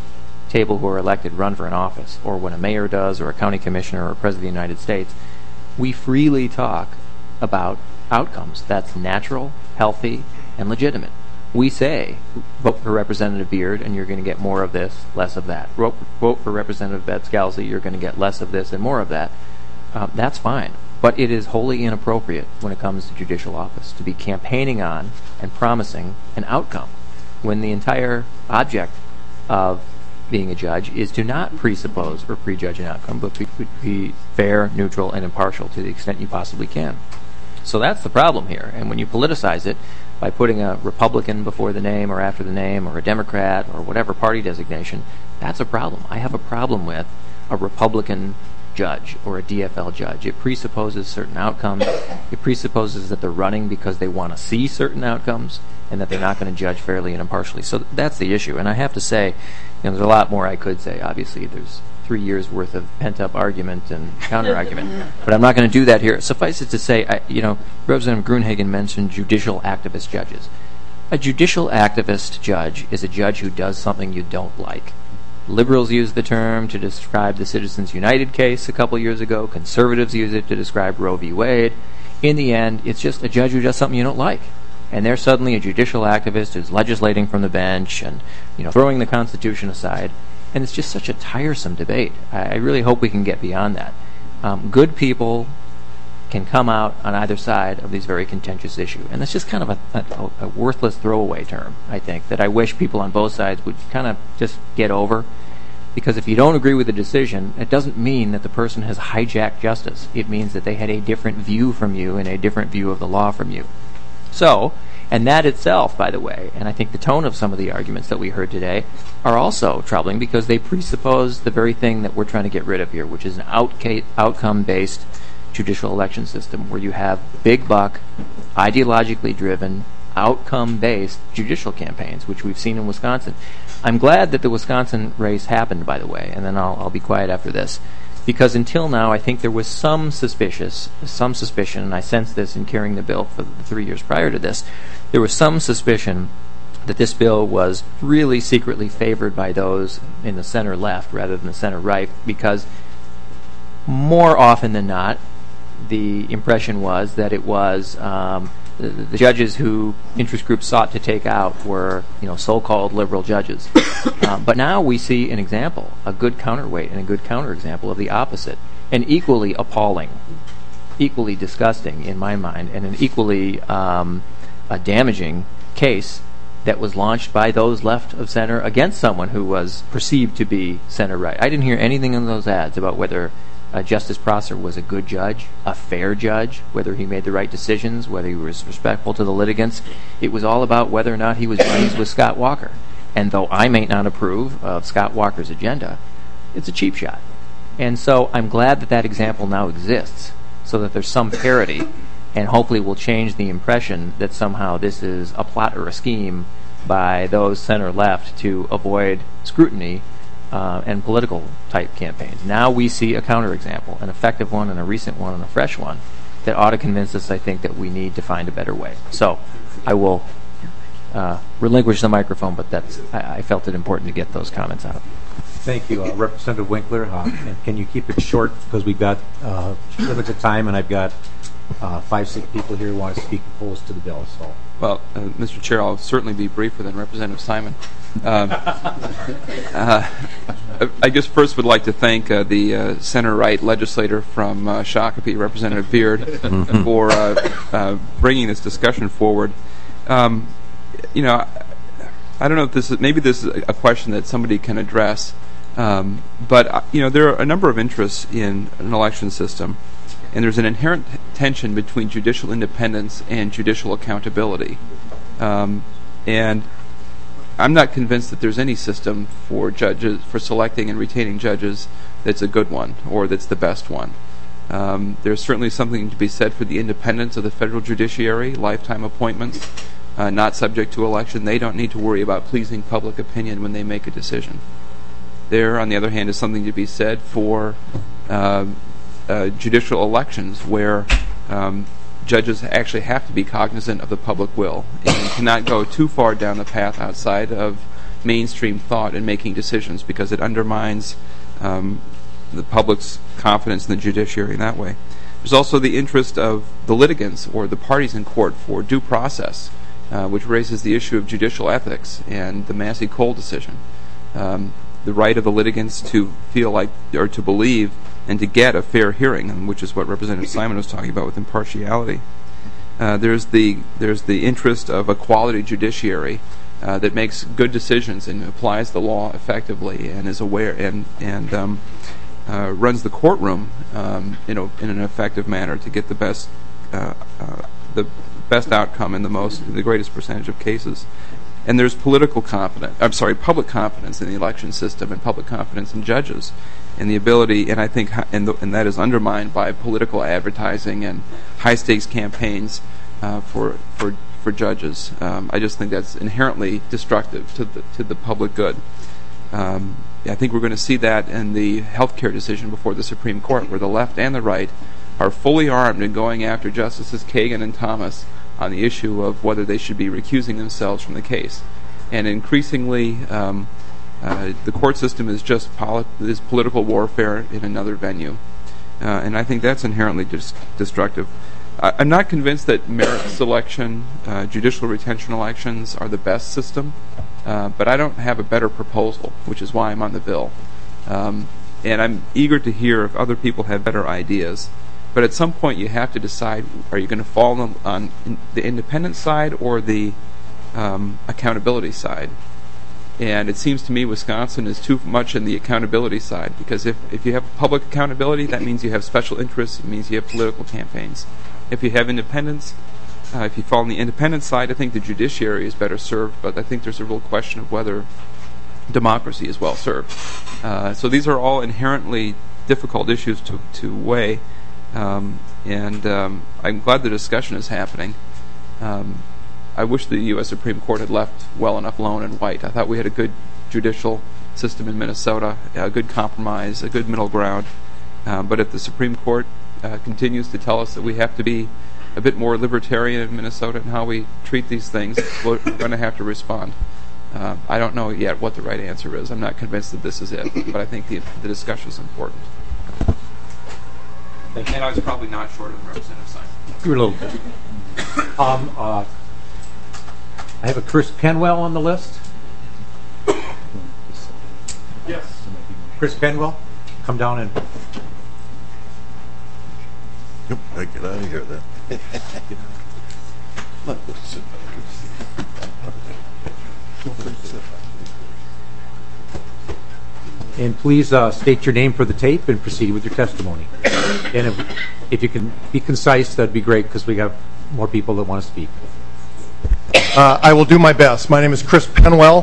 [SPEAKER 15] table who are elected run for an office, or when a mayor does, or a county commissioner, or a president of the United States, we freely talk about outcomes. That's natural, healthy, and legitimate. We say, vote for Representative Beard, and you're going to get more of this, less of that. Vote for Representative Betz-Galsey, you're going to get less of this and more of that. That's fine. But it is wholly inappropriate when it comes to judicial office to be campaigning on and promising an outcome when the entire object of being a judge is to not presuppose or prejudge an outcome, but be fair, neutral, and impartial to the extent you possibly can. So that's the problem here. And when you politicize it by putting a Republican before the name or after the name, or a Democrat, or whatever party designation, that's a problem. I have a problem with a Republican judge or a DFL judge. It presupposes certain outcomes. It presupposes that they're running because they want to see certain outcomes, and that they're not going to judge fairly and impartially. So that's the issue. And I have to say, there's a lot more I could say. Obviously, there's 3 years worth of pent-up argument and counter-argument, but I'm not going to do that here. Suffice it to say, Representative Gruenhagen mentioned judicial activist judges. A judicial activist judge is a judge who does something you don't like. Liberals use the term to describe the Citizens United case a couple years ago. Conservatives use it to describe Roe v. Wade. In the end, it's just a judge who does something you don't like. And they're suddenly a judicial activist who's legislating from the bench and throwing the Constitution aside. And it's just such a tiresome debate. I really hope we can get beyond that. Good people can come out on either side of these very contentious issues. And it's just kind of a worthless throwaway term, I think, that I wish people on both sides would kind of just get over. Because if you don't agree with the decision, it doesn't mean that the person has hijacked justice. It means that they had a different view from you and a different view of the law from you. So, and that itself, by the way, and I think the tone of some of the arguments that we heard today are also troubling because they presuppose the very thing that we're trying to get rid of here, which is an outcome-based judicial election system where you have big buck, ideologically driven, outcome-based judicial campaigns, which we've seen in Wisconsin. I'm glad that the Wisconsin race happened, by the way, and then I'll be quiet after this. Because until now, I think there was some suspicion, and I sensed this in carrying the bill for the 3 years prior to this, there was some suspicion that this bill was really secretly favored by those in the center left rather than the center right, because more often than not, the impression was that it was the judges who interest groups sought to take out were, so-called liberal judges. But now we see an example, a good counterweight and a good counterexample of the opposite, an equally appalling, equally disgusting in my mind, and an equally damaging case that was launched by those left of center against someone who was perceived to be center right. I didn't hear anything in those ads about whether Justice Prosser was a good judge, a fair judge, whether he made the right decisions, whether he was respectful to the litigants. It was all about whether or not he was pleased with Scott Walker. And though I may not approve of Scott Walker's agenda, it's a cheap shot. And so I'm glad that that example now exists, so that there's some parity, and hopefully will change the impression that somehow this is a plot or a scheme by those center-left to avoid scrutiny and political type campaigns. Now we see a counterexample, an effective one and a recent one and a fresh one that ought to convince us, I think, that we need to find a better way. So I will relinquish the microphone, but I felt it important to get those comments out.
[SPEAKER 1] Thank you, Representative Winkler. And can you keep it short, because we've got limited time, and I've got 5-6 people here who want to speak opposed to the bill. So.
[SPEAKER 16] Well, Mr. Chair, I'll certainly be briefer than Representative Simon. I guess first would like to thank the center-right legislator from Shakopee, Representative Beard, for bringing this discussion forward. I don't know if this is, maybe this is a question that somebody can address, but there are a number of interests in an election system, and there's an inherent tension between judicial independence and judicial accountability. And I'm not convinced that there's any system for judges, for selecting and retaining judges, that's a good one or that's the best one. There's certainly something to be said for the independence of the federal judiciary, lifetime appointments, not subject to election. They don't need to worry about pleasing public opinion when they make a decision. There, on the other hand, is something to be said for judicial elections where judges actually have to be cognizant of the public will and cannot go too far down the path outside of mainstream thought in making decisions because it undermines the public's confidence in the judiciary in that way. There's also the interest of the litigants or the parties in court for due process, which raises the issue of judicial ethics and the Massey Cole decision. The right of the litigants to feel like or to believe and to get a fair hearing, which is what Representative Simon was talking about with impartiality. There's the interest of a quality judiciary that makes good decisions and applies the law effectively and is aware and runs the courtroom in an effective manner to get the best outcome in the greatest percentage of cases. And there's public confidence in the election system and public confidence in judges, and the ability, and I think, and that is undermined by political advertising and high stakes campaigns for judges. I just think that's inherently destructive to the public good. I think we're going to see that in the healthcare decision before the Supreme Court, where the left and the right are fully armed in going after Justices Kagan and Thomas on the issue of whether they should be recusing themselves from the case. And increasingly, the court system is just is political warfare in another venue. And I think that's inherently destructive. I'm not convinced that merit selection, judicial retention elections are the best system, but I don't have a better proposal, which is why I'm on the bill. And I'm eager to hear if other people have better ideas. But at some point you have to decide, are you going to fall on the independent side or the accountability side? And it seems to me Wisconsin is too much in the accountability side, because if you have public accountability, that means you have special interests, it means you have political campaigns. If you have independence, if you fall on the independent side, I think the judiciary is better served, but I think there's a real question of whether democracy is well served. So these are all inherently difficult issues to weigh. I'm glad the discussion is happening. I wish the U.S. Supreme Court had left well enough alone and white. I thought we had a good judicial system in Minnesota, a good compromise, a good middle ground. But if the Supreme Court continues to tell us that we have to be a bit more libertarian in Minnesota in how we treat these things, we're going to have to respond. I don't know yet what the right answer is. I'm not convinced that this is it, but I think the discussion is important. And I was probably not short of Representative Simon.
[SPEAKER 1] You were a little bit. I have a Chris Penwell on the list.
[SPEAKER 17] Yes.
[SPEAKER 1] Chris Penwell, come down and...
[SPEAKER 10] Yep, I get out of here then.
[SPEAKER 1] And please state your name for the tape and proceed with your testimony. And if you can be concise, that'd be great, because we have more people that want to speak.
[SPEAKER 17] I will do my best. My name is Chris Penwell.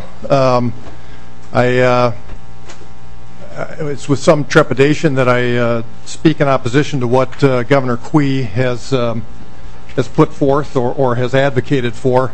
[SPEAKER 17] It's with some trepidation that I speak in opposition to what Governor Quee has put forth or has advocated for.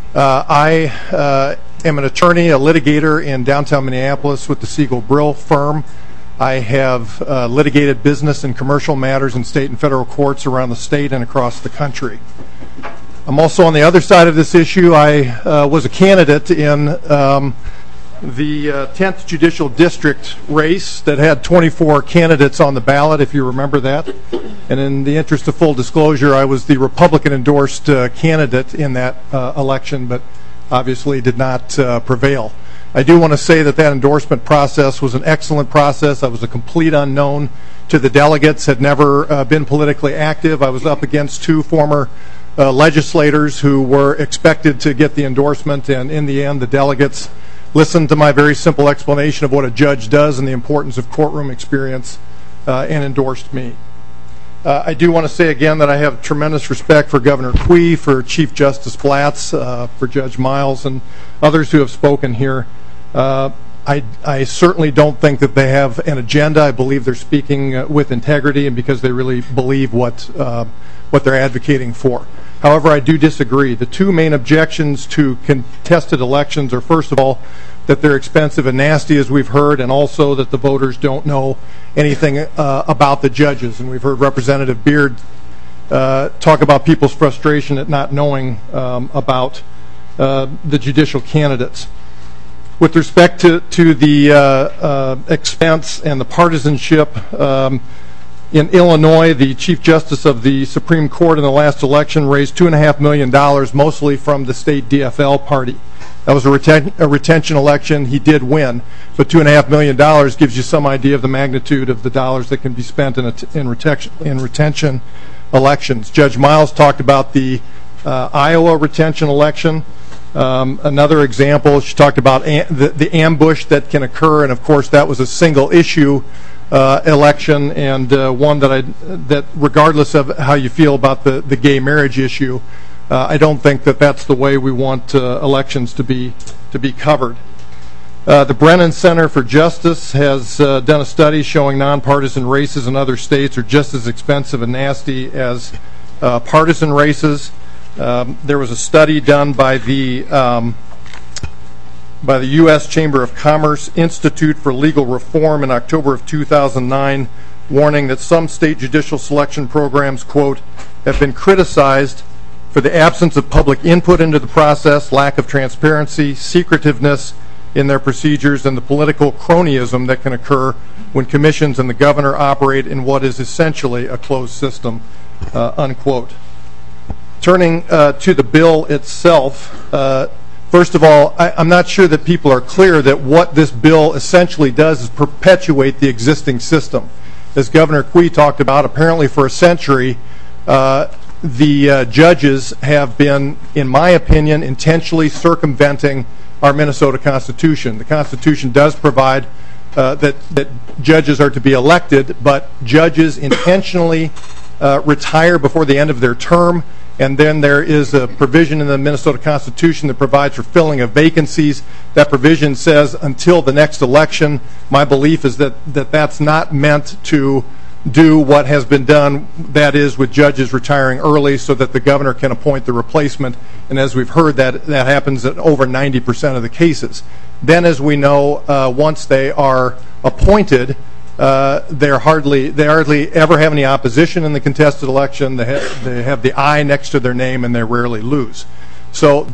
[SPEAKER 17] I am an attorney, a litigator in downtown Minneapolis with the Siegel Brill firm. I have litigated business and commercial matters in state and federal courts around the state and across the country. I'm also on the other side of this issue. I was a candidate in the 10th Judicial District race that had 24 candidates on the ballot, if you remember that. And in the interest of full disclosure, I was the Republican-endorsed candidate in that election, but obviously did not prevail. I do want to say that endorsement process was an excellent process. I was a complete unknown to the delegates, had never been politically active. I was up against two former legislators who were expected to get the endorsement, and in the end the delegates listened to my very simple explanation of what a judge does and the importance of courtroom experience and endorsed me. I do want to say again that I have tremendous respect for Governor Quee, for Chief Justice Blatz, for Judge Miles, and others who have spoken here. I certainly don't think that they have an agenda. I believe they're speaking with integrity and because they really believe what they're advocating for. However, I do disagree. The two main objections to contested elections are, first of all, that they're expensive and nasty, as we've heard, and also that the voters don't know anything about the judges. And we've heard Representative Beard talk about people's frustration at not knowing about the judicial candidates. With respect to the expense and the partisanship, in Illinois, the Chief Justice of the Supreme Court in the last election raised $2.5 million, mostly from the state DFL party. That was a retention election. He did win, but $2.5 million gives you some idea of the magnitude of the dollars that can be spent in retention elections. Judge Miles talked about the Iowa retention election. Another example, she talked about the ambush that can occur, and of course that was a single issue election, and one that regardless of how you feel about the gay marriage issue, I don't think that that's the way we want elections to be covered. The Brennan Center for Justice has done a study showing nonpartisan races in other states are just as expensive and nasty as partisan races. There was a study done by the U.S. Chamber of Commerce Institute for Legal Reform in October of 2009, warning that some state judicial selection programs, quote, have been criticized for the absence of public input into the process, lack of transparency, secretiveness in their procedures, and the political cronyism that can occur when commissions and the governor operate in what is essentially a closed system, unquote. Turning to the bill itself, first of all, I'm not sure that people are clear that what this bill essentially does is perpetuate the existing system. As Governor Quie talked about, apparently for a century, the judges have been, in my opinion, intentionally circumventing our Minnesota Constitution. The Constitution does provide that judges are to be elected, but judges intentionally retire before the end of their term, and then there is a provision in the Minnesota Constitution that provides for filling of vacancies. That provision says until the next election. My belief is that that's not meant to do what has been done, that is, with judges retiring early so that the governor can appoint the replacement. And as we've heard, that happens in over 90% of the cases. Then, as we know, once they are appointed, they hardly ever have any opposition in the contested election. They have the I next to their name, and they rarely lose. So,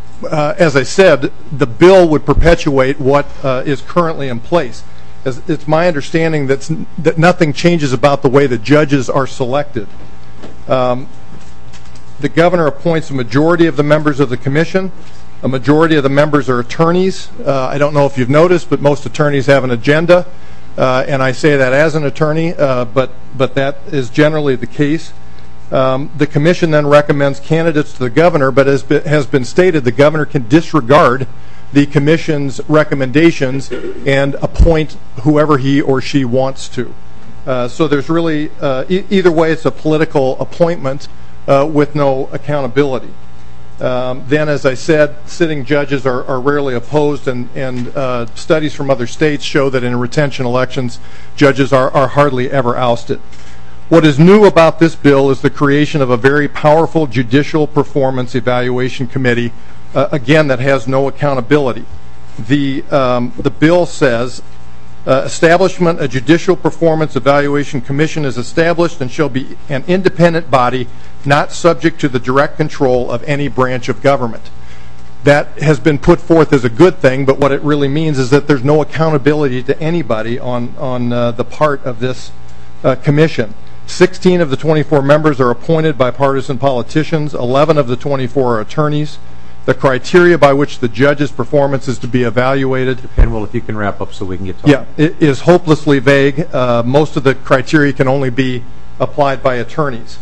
[SPEAKER 17] as I said, the bill would perpetuate what is currently in place. It's my understanding that nothing changes about the way the judges are selected. The governor appoints a majority of the members of the commission. A majority of the members are attorneys. I don't know if you've noticed, but most attorneys have an agenda. And I say that as an attorney, but that is generally the case. The commission then recommends candidates to the governor, but as has been stated, the governor can disregard the commission's recommendations and appoint whoever he or she wants to. So there's really, either way, it's a political appointment with no accountability. Then, as I said, sitting judges are rarely opposed, and studies from other states show that in retention elections, judges are hardly ever ousted. What is new about this bill is the creation of a very powerful judicial performance evaluation committee, again, that has no accountability. The bill says, establishment, a judicial performance evaluation commission is established and shall be an independent body not subject to the direct control of any branch of government. That has been put forth as a good thing, but what it really means is that there's no accountability to anybody on the part of this commission. 16 of the 24 members are appointed by partisan politicians. 11 of the 24 are attorneys. The criteria by which the judge's performance is to be evaluated,
[SPEAKER 1] and well, if you can wrap up so we can get to
[SPEAKER 17] it is hopelessly vague. Most of the criteria can only be applied by attorneys.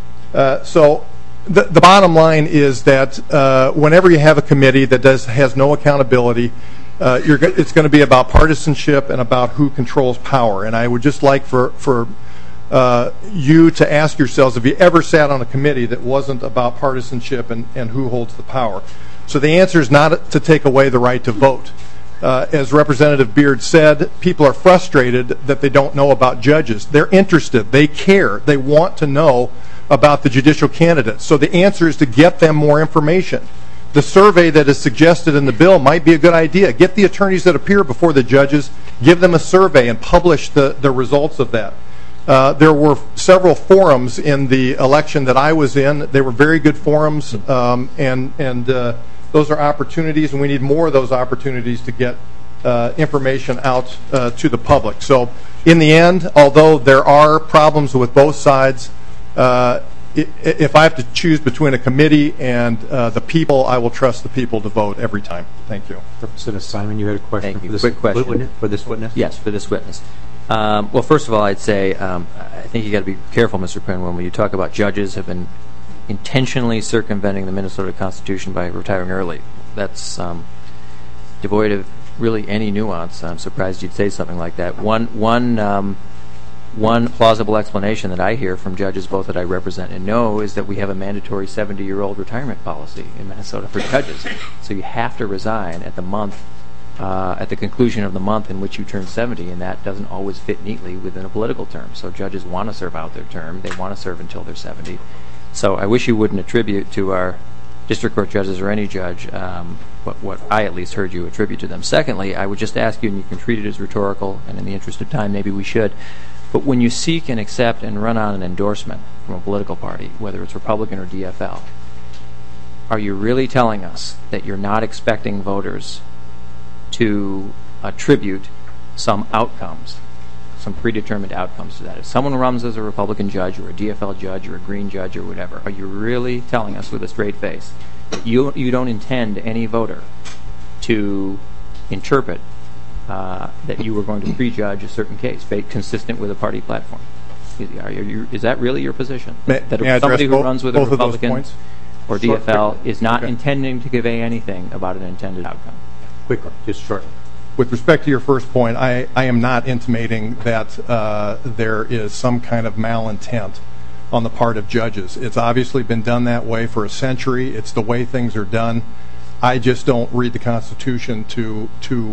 [SPEAKER 17] So the bottom line is that whenever you have a committee that has no accountability, it's going to be about partisanship and about who controls power. And I would just like for you to ask yourselves, have you ever sat on a committee that wasn't about partisanship and who holds the power? So the answer is not to take away the right to vote. As Representative Beard said, people are frustrated that they don't know about judges. They're interested. They care. They want to know about the judicial candidates. So the answer is to get them more information. The survey that is suggested in the bill might be a good idea. Get the attorneys that appear before the judges, give them a survey, and publish the results of that. There were several forums in the election that I was in. They were very good forums, and those those are opportunities, and we need more of those opportunities to get information out to the public. So in the end, although there are problems with both sides, if I have to choose between a committee and the people, I will trust the people to vote every time. Thank you.
[SPEAKER 1] Representative Simon, you had a question.
[SPEAKER 15] Thank you.
[SPEAKER 1] For this
[SPEAKER 15] Quick question.
[SPEAKER 1] witness, for this witness?
[SPEAKER 15] Yes, for this witness. Well, first of all, I'd say I think you got to be careful, Mr. Penwin, when you talk about judges have been intentionally circumventing the Minnesota Constitution by retiring early. That's devoid of really any nuance. I'm surprised you'd say something like that. One plausible explanation that I hear from judges both that I represent and know is that we have a mandatory 70-year-old retirement policy in Minnesota for judges. So you have to resign at the conclusion of the month in which you turn 70, and that doesn't always fit neatly within a political term. So judges want to serve out their term. They want to serve until they're 70. So I wish you wouldn't attribute to our district court judges or any judge what I at least heard you attribute to them. Secondly, I would just ask you, and you can treat it as rhetorical, and in the interest of time maybe we should, but when you seek and accept and run on an endorsement from a political party, whether it's Republican or DFL, are you really telling us that you're not expecting voters to attribute some outcomes, some predetermined outcomes to that? If someone runs as a Republican judge or a DFL judge or a Green judge or whatever, are you really telling us with a straight face that you don't intend any voter to interpret that you were going to prejudge a certain case consistent with a party platform? Is that really your position? That somebody who runs with a Republican or DFL is not intending to convey anything about an intended outcome?
[SPEAKER 1] Quickly, just shortly.
[SPEAKER 17] With respect to your first point, I am not intimating that there is some kind of malintent on the part of judges. It's obviously been done that way for a century. It's the way things are done. I just don't read the Constitution to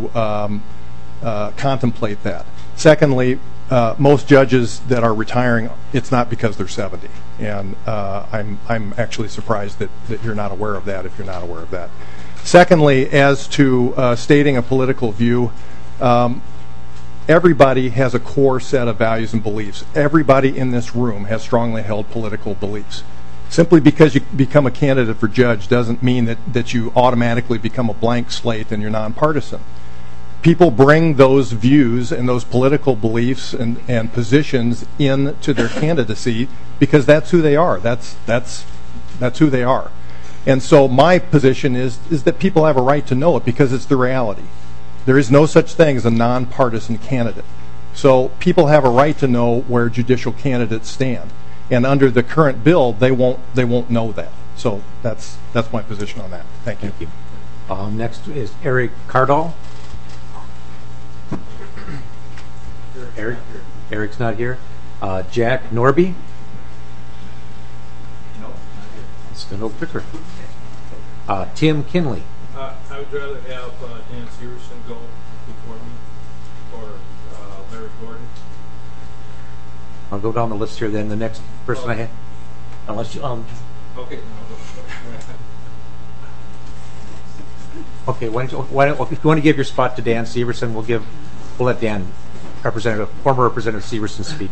[SPEAKER 17] contemplate that. Secondly, most judges that are retiring, it's not because they're 70, and I'm actually surprised that you're not aware of that if you're not aware of that. Secondly, as to stating a political view, everybody has a core set of values and beliefs. Everybody in this room has strongly held political beliefs. Simply because you become a candidate for judge doesn't mean that you automatically become a blank slate and you're nonpartisan. People bring those views and those political beliefs and positions into their candidacy because that's who they are. That's who they are. And so my position is that people have a right to know it because it's the reality. There is no such thing as a nonpartisan candidate. So people have a right to know where judicial candidates stand. And under the current bill, they won't know that. So that's my position on that. Thank you.
[SPEAKER 1] Thank you. Next is Eric Cardall. Eric's not here. Jack Norby.
[SPEAKER 18] No, not here.
[SPEAKER 1] Steno Picker. Tim Kinley.
[SPEAKER 18] I would rather have Dan Severson go before me, or Larry Gordon.
[SPEAKER 1] I'll go down the list here then. The next person I have. Unless you
[SPEAKER 18] Okay.
[SPEAKER 1] Okay. Why don't, if you want to give your spot to Dan Severson, we'll let Dan, former Representative Severson, speak.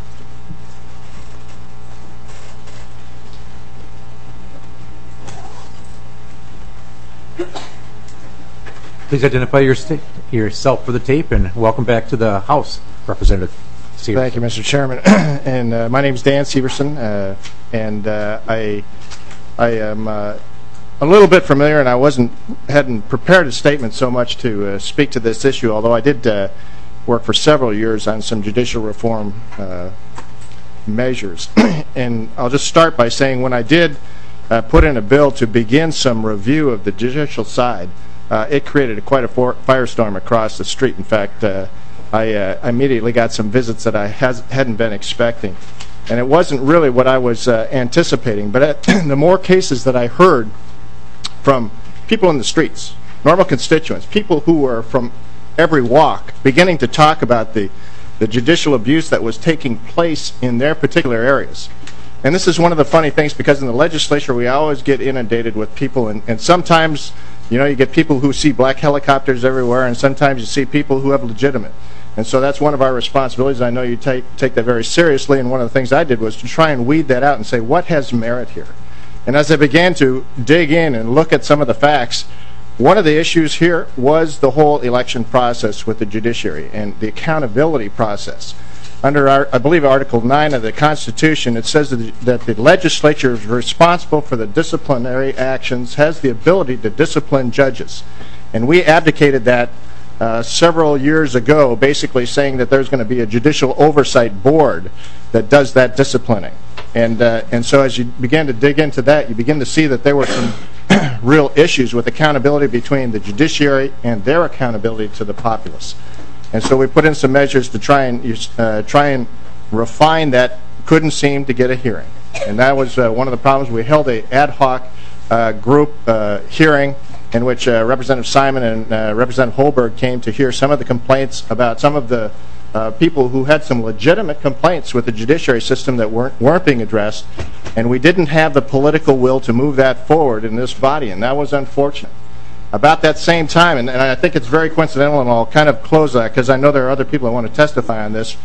[SPEAKER 1] Please identify yourself for the tape, and welcome back to the House, Representative Severson.
[SPEAKER 19] Thank you, Mr. Chairman. And my name is Dan Severson, and I am a little bit familiar, and I hadn't prepared a statement so much to speak to this issue, although I did work for several years on some judicial reform measures. And I'll just start by saying when I did put in a bill to begin some review of the judicial side, it created quite a firestorm across the street. In fact, I immediately got some visits that I hadn't been expecting. And it wasn't really what I was anticipating. But the more cases that I heard from people in the streets, normal constituents, people who were from every walk, beginning to talk about the judicial abuse that was taking place in their particular areas. And this is one of the funny things, because in the legislature we always get inundated with people, and sometimes you get people who see black helicopters everywhere, and sometimes you see people who have legitimate. And so that's one of our responsibilities. I know you take that very seriously, and one of the things I did was to try and weed that out and say, what has merit here? And as I began to dig in and look at some of the facts, one of the issues here was the whole election process with the judiciary and the accountability process. Under, I believe, Article 9 of the Constitution, it says that the legislature is responsible for the disciplinary actions, has the ability to discipline judges. And we advocated that several years ago, basically saying that there's going to be a judicial oversight board that does that disciplining. And so as you begin to dig into that, you begin to see that there were some real issues with accountability between the judiciary and their accountability to the populace. And so we put in some measures to try and refine that. Couldn't seem to get a hearing. And that was one of the problems. We held an ad hoc group hearing in which Representative Simon and Representative Holberg came to hear some of the complaints about some of the people who had some legitimate complaints with the judiciary system that weren't being addressed, and we didn't have the political will to move that forward in this body, and that was unfortunate. About that same time, and I think it's very coincidental, and I'll kind of close that because I know there are other people that want to testify on this.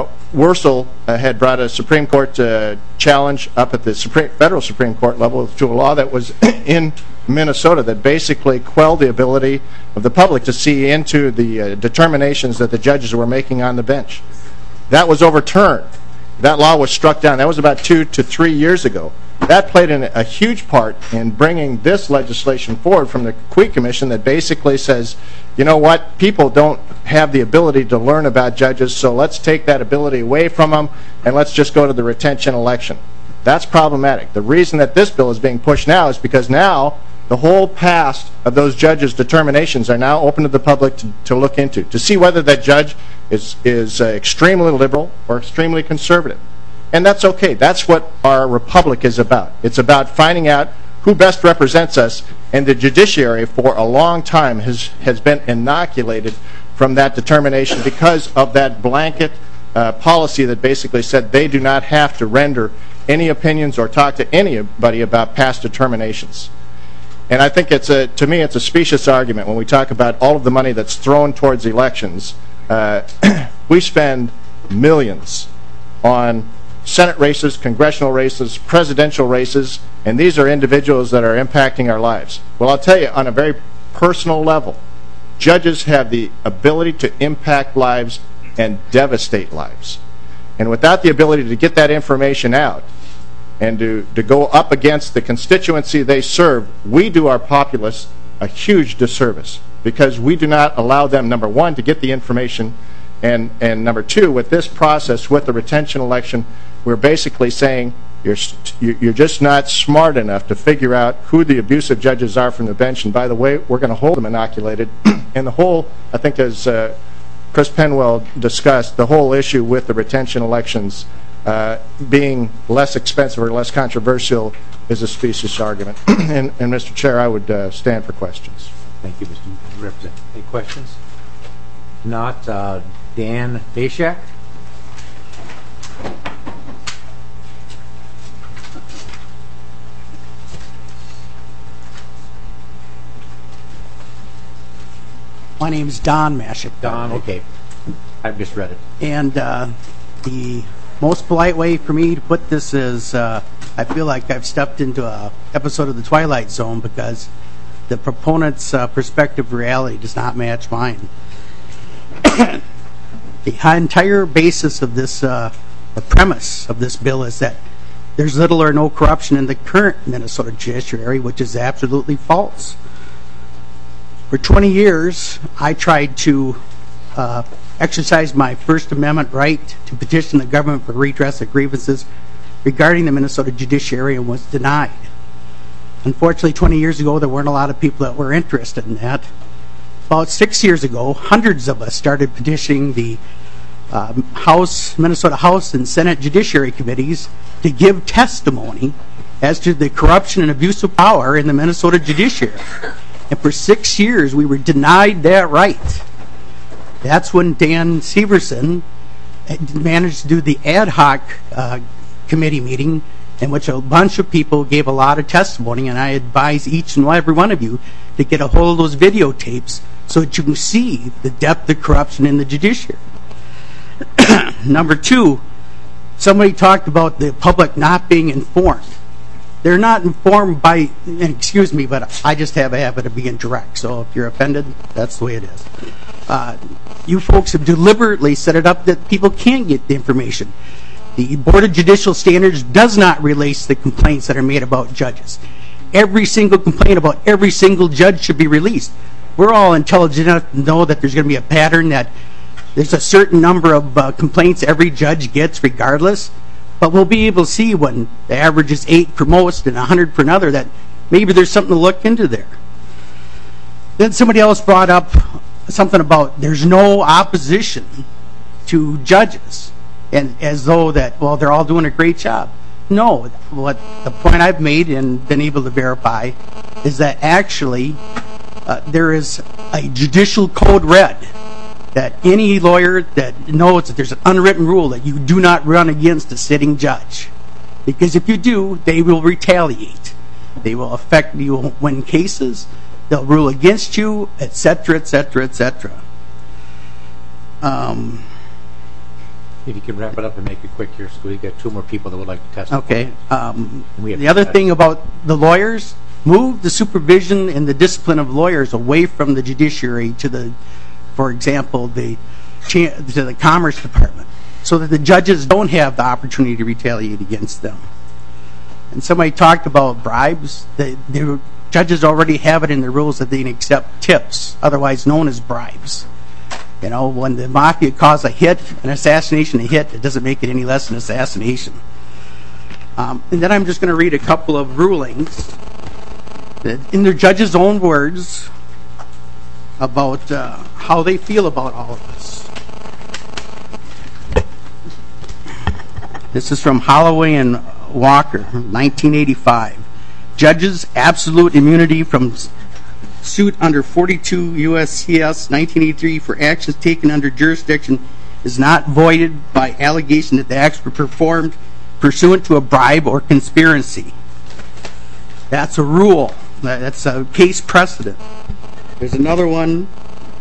[SPEAKER 19] Wurzel had brought a Supreme Court challenge up at the federal Supreme Court level to a law that was in Minnesota that basically quelled the ability of the public to see into the determinations that the judges were making on the bench. That was overturned. That law was struck down. That was about 2 to 3 years ago. That played a huge part in bringing this legislation forward from the Quay Commission that basically says, you know what, people don't have the ability to learn about judges, so let's take that ability away from them and let's just go to the retention election. That's problematic. The reason that this bill is being pushed now is because now the whole past of those judges' determinations are now open to the public to look into, to see whether that judge is extremely liberal or extremely conservative. And that's okay. That's what our republic is about. It's about finding out who best represents us, and the judiciary for a long time has been inoculated from that determination because of that blanket policy that basically said they do not have to render any opinions or talk to anybody about past determinations. And I think to me it's a specious argument when we talk about all of the money that's thrown towards elections. We spend millions on Senate races, congressional races, presidential races, and these are individuals that are impacting our lives. Well, I'll tell you, on a very personal level, judges have the ability to impact lives and devastate lives. And without the ability to get that information out and to go up against the constituency they serve, we do our populace a huge disservice because we do not allow them, number one, to get the information, and number two, with this process, with the retention election, we're basically saying you're just not smart enough to figure out who the abusive judges are from the bench, and by the way, we're going to hold them inoculated. And the whole, I think as Chris Penwell discussed, the whole issue with the retention elections being less expensive or less controversial is a specious argument. And Mr. Chair, I would stand for questions.
[SPEAKER 1] Thank you, Mr. Representative. Any questions? Not Dan Dashak.
[SPEAKER 20] My name is Don Mashik.
[SPEAKER 1] Don, okay. I've just read it.
[SPEAKER 20] And the most polite way for me to put this is I feel like I've stepped into an episode of The Twilight Zone because the proponent's perspective of reality does not match mine. The entire basis of this, the premise of this bill is that there's little or no corruption in the current Minnesota judiciary, which is absolutely false. For 20 years, I tried to exercise my First Amendment right to petition the government for redress of grievances regarding the Minnesota judiciary and was denied. Unfortunately, 20 years ago, there weren't a lot of people that were interested in that. About 6 years ago, hundreds of us started petitioning the Minnesota House and Senate Judiciary Committees to give testimony as to the corruption and abuse of power in the Minnesota judiciary. And for 6 years, we were denied that right. That's when Dan Severson managed to do the ad hoc committee meeting in which a bunch of people gave a lot of testimony, and I advise each and every one of you to get a hold of those videotapes so that you can see the depth of corruption in the judiciary. Number two, somebody talked about the public not being informed. they're not informed by, and excuse me, but I just have a habit of being direct, so if you're offended, that's the way it is. You folks have deliberately set it up that people can't get the information. The Board of Judicial Standards does not release the complaints that are made about judges. Every single complaint about every single judge should be released. We're all intelligent enough to know that there's going to be a pattern, that there's a certain number of complaints every judge gets regardless, but we'll be able to see when the average is 8 for most and 100 for another that maybe there's something to look into there. Then somebody else brought up something about there's no opposition to judges, and as though that, well, they're all doing a great job. No, what the point I've made and been able to verify is that actually there is a judicial code red that any lawyer that knows that there's an unwritten rule that you do not run against a sitting judge, because if you do, they will retaliate. They will affect you, will win cases, they'll rule against you, etc., etc., etc.
[SPEAKER 1] If you can wrap it up and make it quick here, so we got 2 more people that would like to testify.
[SPEAKER 20] Okay. The other thing about the lawyers, move the supervision and the discipline of lawyers away from the judiciary to the, for example, to the Commerce Department, so that the judges don't have the opportunity to retaliate against them. And somebody talked about bribes. The judges already have it in the rules that they can accept tips, otherwise known as bribes. You know, when the mafia calls a hit, an assassination a hit, it doesn't make it any less an assassination. And then I'm just going to read a couple of rulings that, in their judges' own words, about how they feel about all of this. This is from Holloway and Walker, 1985. Judges' absolute immunity from suit under 42 U.S.C.S. 1983 for actions taken under jurisdiction is not voided by allegation that the acts were performed pursuant to a bribe or conspiracy. That's a rule. That's a case precedent. There's another one,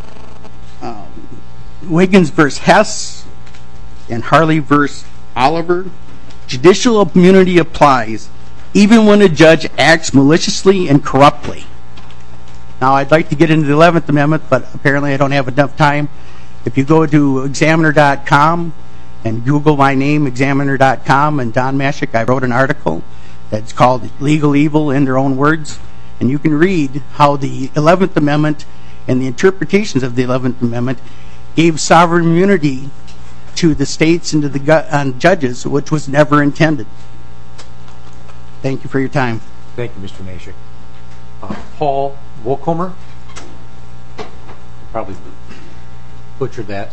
[SPEAKER 20] Wiggins versus Hess and Harley versus Oliver. Judicial immunity applies even when a judge acts maliciously and corruptly. Now, I'd like to get into the 11th Amendment, but apparently I don't have enough time. If you go to Examiner.com and Google my name, Examiner.com, and Don Mashik, I wrote an article that's called Legal Evil in Their Own Words, and you can read how the 11th Amendment and the interpretations of the 11th Amendment gave sovereign immunity to the states and to the judges, which was never intended. Thank you for your time.
[SPEAKER 1] Thank you, Mr. Mashik. Paul Wolkomer, probably butchered that.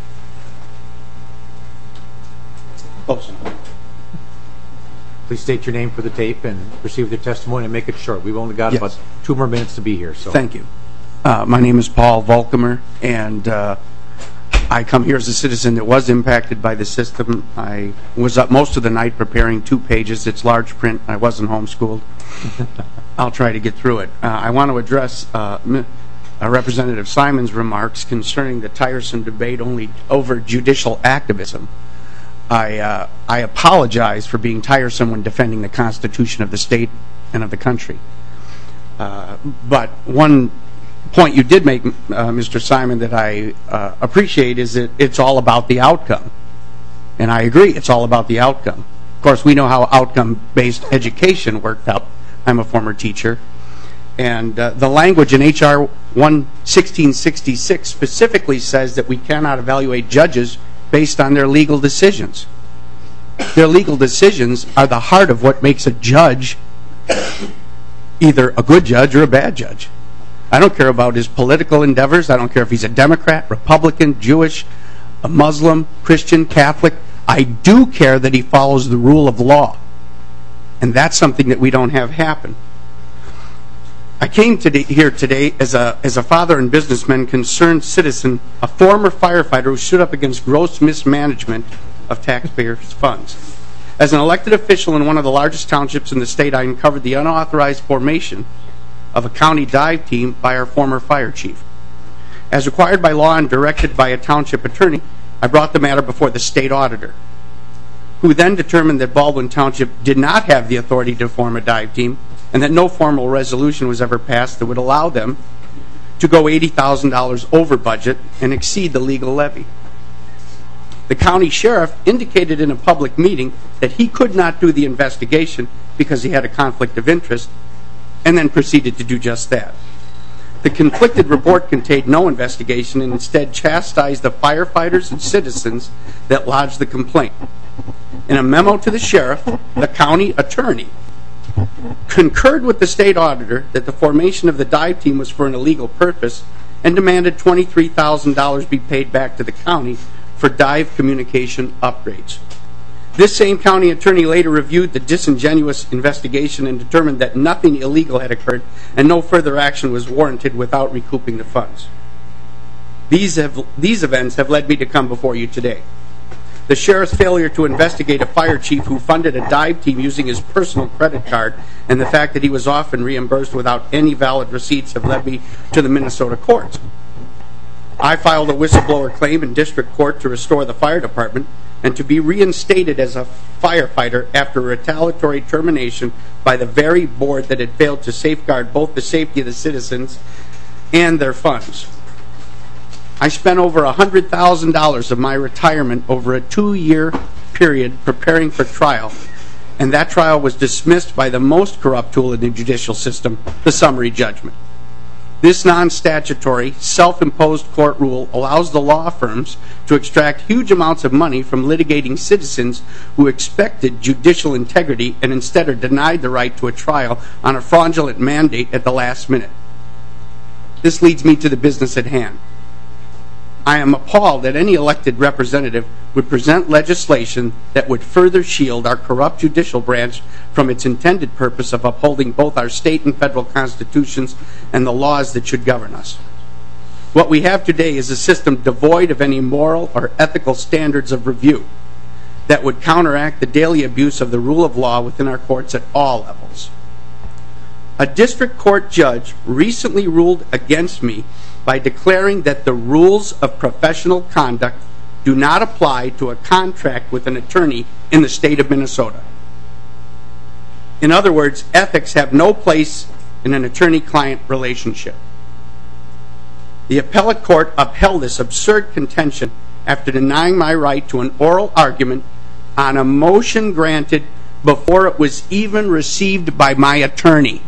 [SPEAKER 1] Close. Please state your name for the tape and receive the testimony and make it short. We've only got about 2 more minutes to be here. So
[SPEAKER 21] thank you. My name is Paul Volkomer, and I come here as a citizen that was impacted by the system. I was up most of the night preparing 2 pages. It's large print. I wasn't homeschooled. I'll try to get through it. I want to address Representative Simon's remarks concerning the tiresome debate only over judicial activism. I apologize for being tiresome when defending the Constitution of the state and of the country. But one point you did make, Mr. Simon, that I appreciate is that it's all about the outcome. And I agree, it's all about the outcome. Of course, we know how outcome-based education worked out. I'm a former teacher. And the language in H.R. 1666 specifically says that we cannot evaluate judges based on their legal decisions. Their legal decisions are the heart of what makes a judge either a good judge or a bad judge. I don't care about his political endeavors. I don't care if he's a Democrat, Republican, Jewish, a Muslim, Christian, Catholic. I do care that he follows the rule of law. And that's something that we don't have happen. I came here today as a father and businessman, concerned citizen, a former firefighter who stood up against gross mismanagement of taxpayers' funds. As an elected official in one of the largest townships in the state, I uncovered the unauthorized formation of a county dive team by our former fire chief. As required by law and directed by a township attorney, I brought the matter before the state auditor. who then determined that Baldwin Township did not have the authority to form a dive team and that no formal resolution was ever passed that would allow them to go $80,000 over budget and exceed the legal levy. The county sheriff indicated in a public meeting that he could not do the investigation because he had a conflict of interest, and then proceeded to do just that. The conflicted report contained no investigation and instead chastised the firefighters and citizens that lodged the complaint. In a memo to the sheriff, the county attorney concurred with the state auditor that the formation of the dive team was for an illegal purpose and demanded $23,000 be paid back to the county for dive communication upgrades. This same county attorney later reviewed the disingenuous investigation and determined that nothing illegal had occurred and no further action was warranted without recouping the funds. These events have led me to come before you today. The sheriff's failure to investigate a fire chief who funded a dive team using his personal credit card and the fact that he was often reimbursed without any valid receipts have led me to the Minnesota courts. I filed a whistleblower claim in district court to restore the fire department and to be reinstated as a firefighter after retaliatory termination by the very board that had failed to safeguard both the safety of the citizens and their funds. I spent over $100,000 of my retirement over a 2-year period preparing for trial, and that trial was dismissed by the most corrupt tool in the judicial system, the summary judgment. This non-statutory, self-imposed court rule allows the law firms to extract huge amounts of money from litigating citizens who expected judicial integrity and instead are denied the right to a trial on a fraudulent mandate at the last minute. This leads me to the business at hand. I am appalled that any elected representative would present legislation that would further shield our corrupt judicial branch from its intended purpose of upholding both our state and federal constitutions and the laws that should govern us. What we have today is a system devoid of any moral or ethical standards of review that would counteract the daily abuse of the rule of law within our courts at all levels. A district court judge recently ruled against me by declaring that the rules of professional conduct do not apply to a contract with an attorney in the state of Minnesota. In other words, ethics have no place in an attorney-client relationship. The appellate court upheld this absurd contention after denying my right to an oral argument on a motion granted before it was even received by my attorney.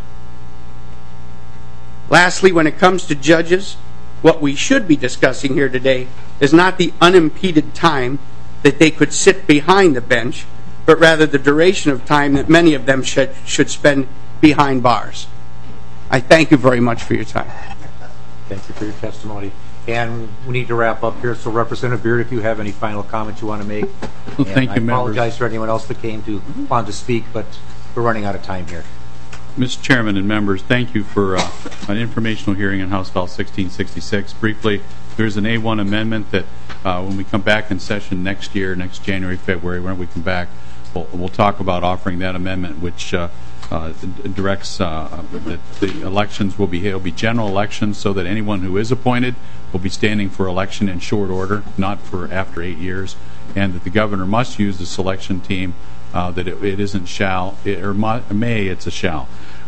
[SPEAKER 21] Lastly, when it comes to judges, what we should be discussing here today is not the unimpeded time that they could sit behind the bench, but rather the duration of time that many of them should spend behind bars. I thank you very much for your time.
[SPEAKER 1] Thank you for your testimony. And we need to wrap up here, so Representative Beard, if you have any final comments you want to make.
[SPEAKER 2] Well, thank you, members.
[SPEAKER 1] I apologize for anyone else that came to want to speak, but we're running out of time here.
[SPEAKER 2] Mr. Chairman and members, thank you for an informational hearing on House File 1666. Briefly, there's an A1 amendment that when we come back in session next year, next January, February, when we come back, we'll talk about offering that amendment, which directs that the elections will be general elections so that anyone who is appointed will be standing for election in short order, not for after 8 years, and that the governor must use the selection team, that it isn't shall, or may, it's a shall.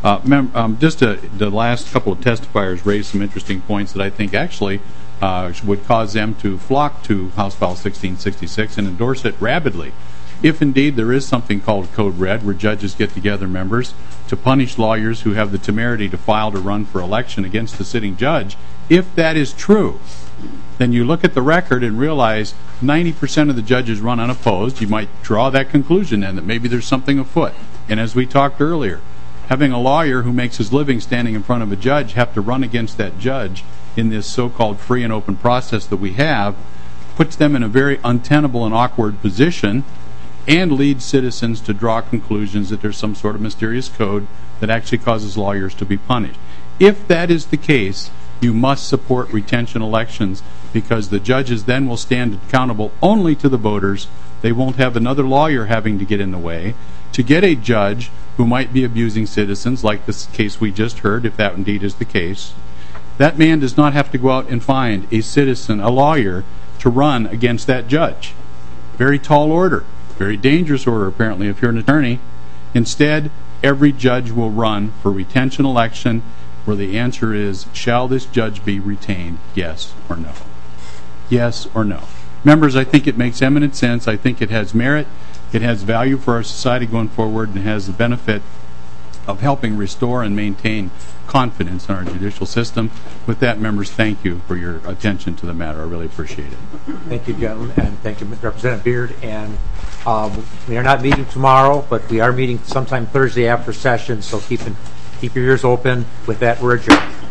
[SPEAKER 2] The last couple of testifiers raised some interesting points that I think actually would cause them to flock to House File 1666 and endorse it rabidly. If indeed there is something called Code Red, where judges get together, members, to punish lawyers who have the temerity to file to run for election against the sitting judge, if that is true, then you look at the record and realize 90% of the judges run unopposed. You might draw that conclusion then that maybe there's something afoot. And as we talked earlier, having a lawyer who makes his living standing in front of a judge have to run against that judge in this so-called free and open process that we have puts them in a very untenable and awkward position and leads citizens to draw conclusions that there's some sort of mysterious code that actually causes lawyers to be punished. If that is the case, you must support retention elections because the judges then will stand accountable only to the voters. They won't have another lawyer having to get in the way to get a judge who might be abusing citizens, like this case we just heard, if that indeed is the case. That man does not have to go out and find a citizen, a lawyer, to run against that judge. Very tall order. Very dangerous order, apparently, if you're an attorney. Instead, every judge will run for retention election where the answer is, shall this judge be retained, yes or no? Yes or no? Members, I think it makes eminent sense. I think it has merit. It has value for our society going forward and has the benefit of helping restore and maintain confidence in our judicial system. With that, members, thank you for your attention to the matter. I really appreciate it.
[SPEAKER 1] Thank you, gentlemen, and thank you, Representative Beard. And we are not meeting tomorrow, but we are meeting sometime Thursday after session, so keep your ears open. With that, we're adjourned.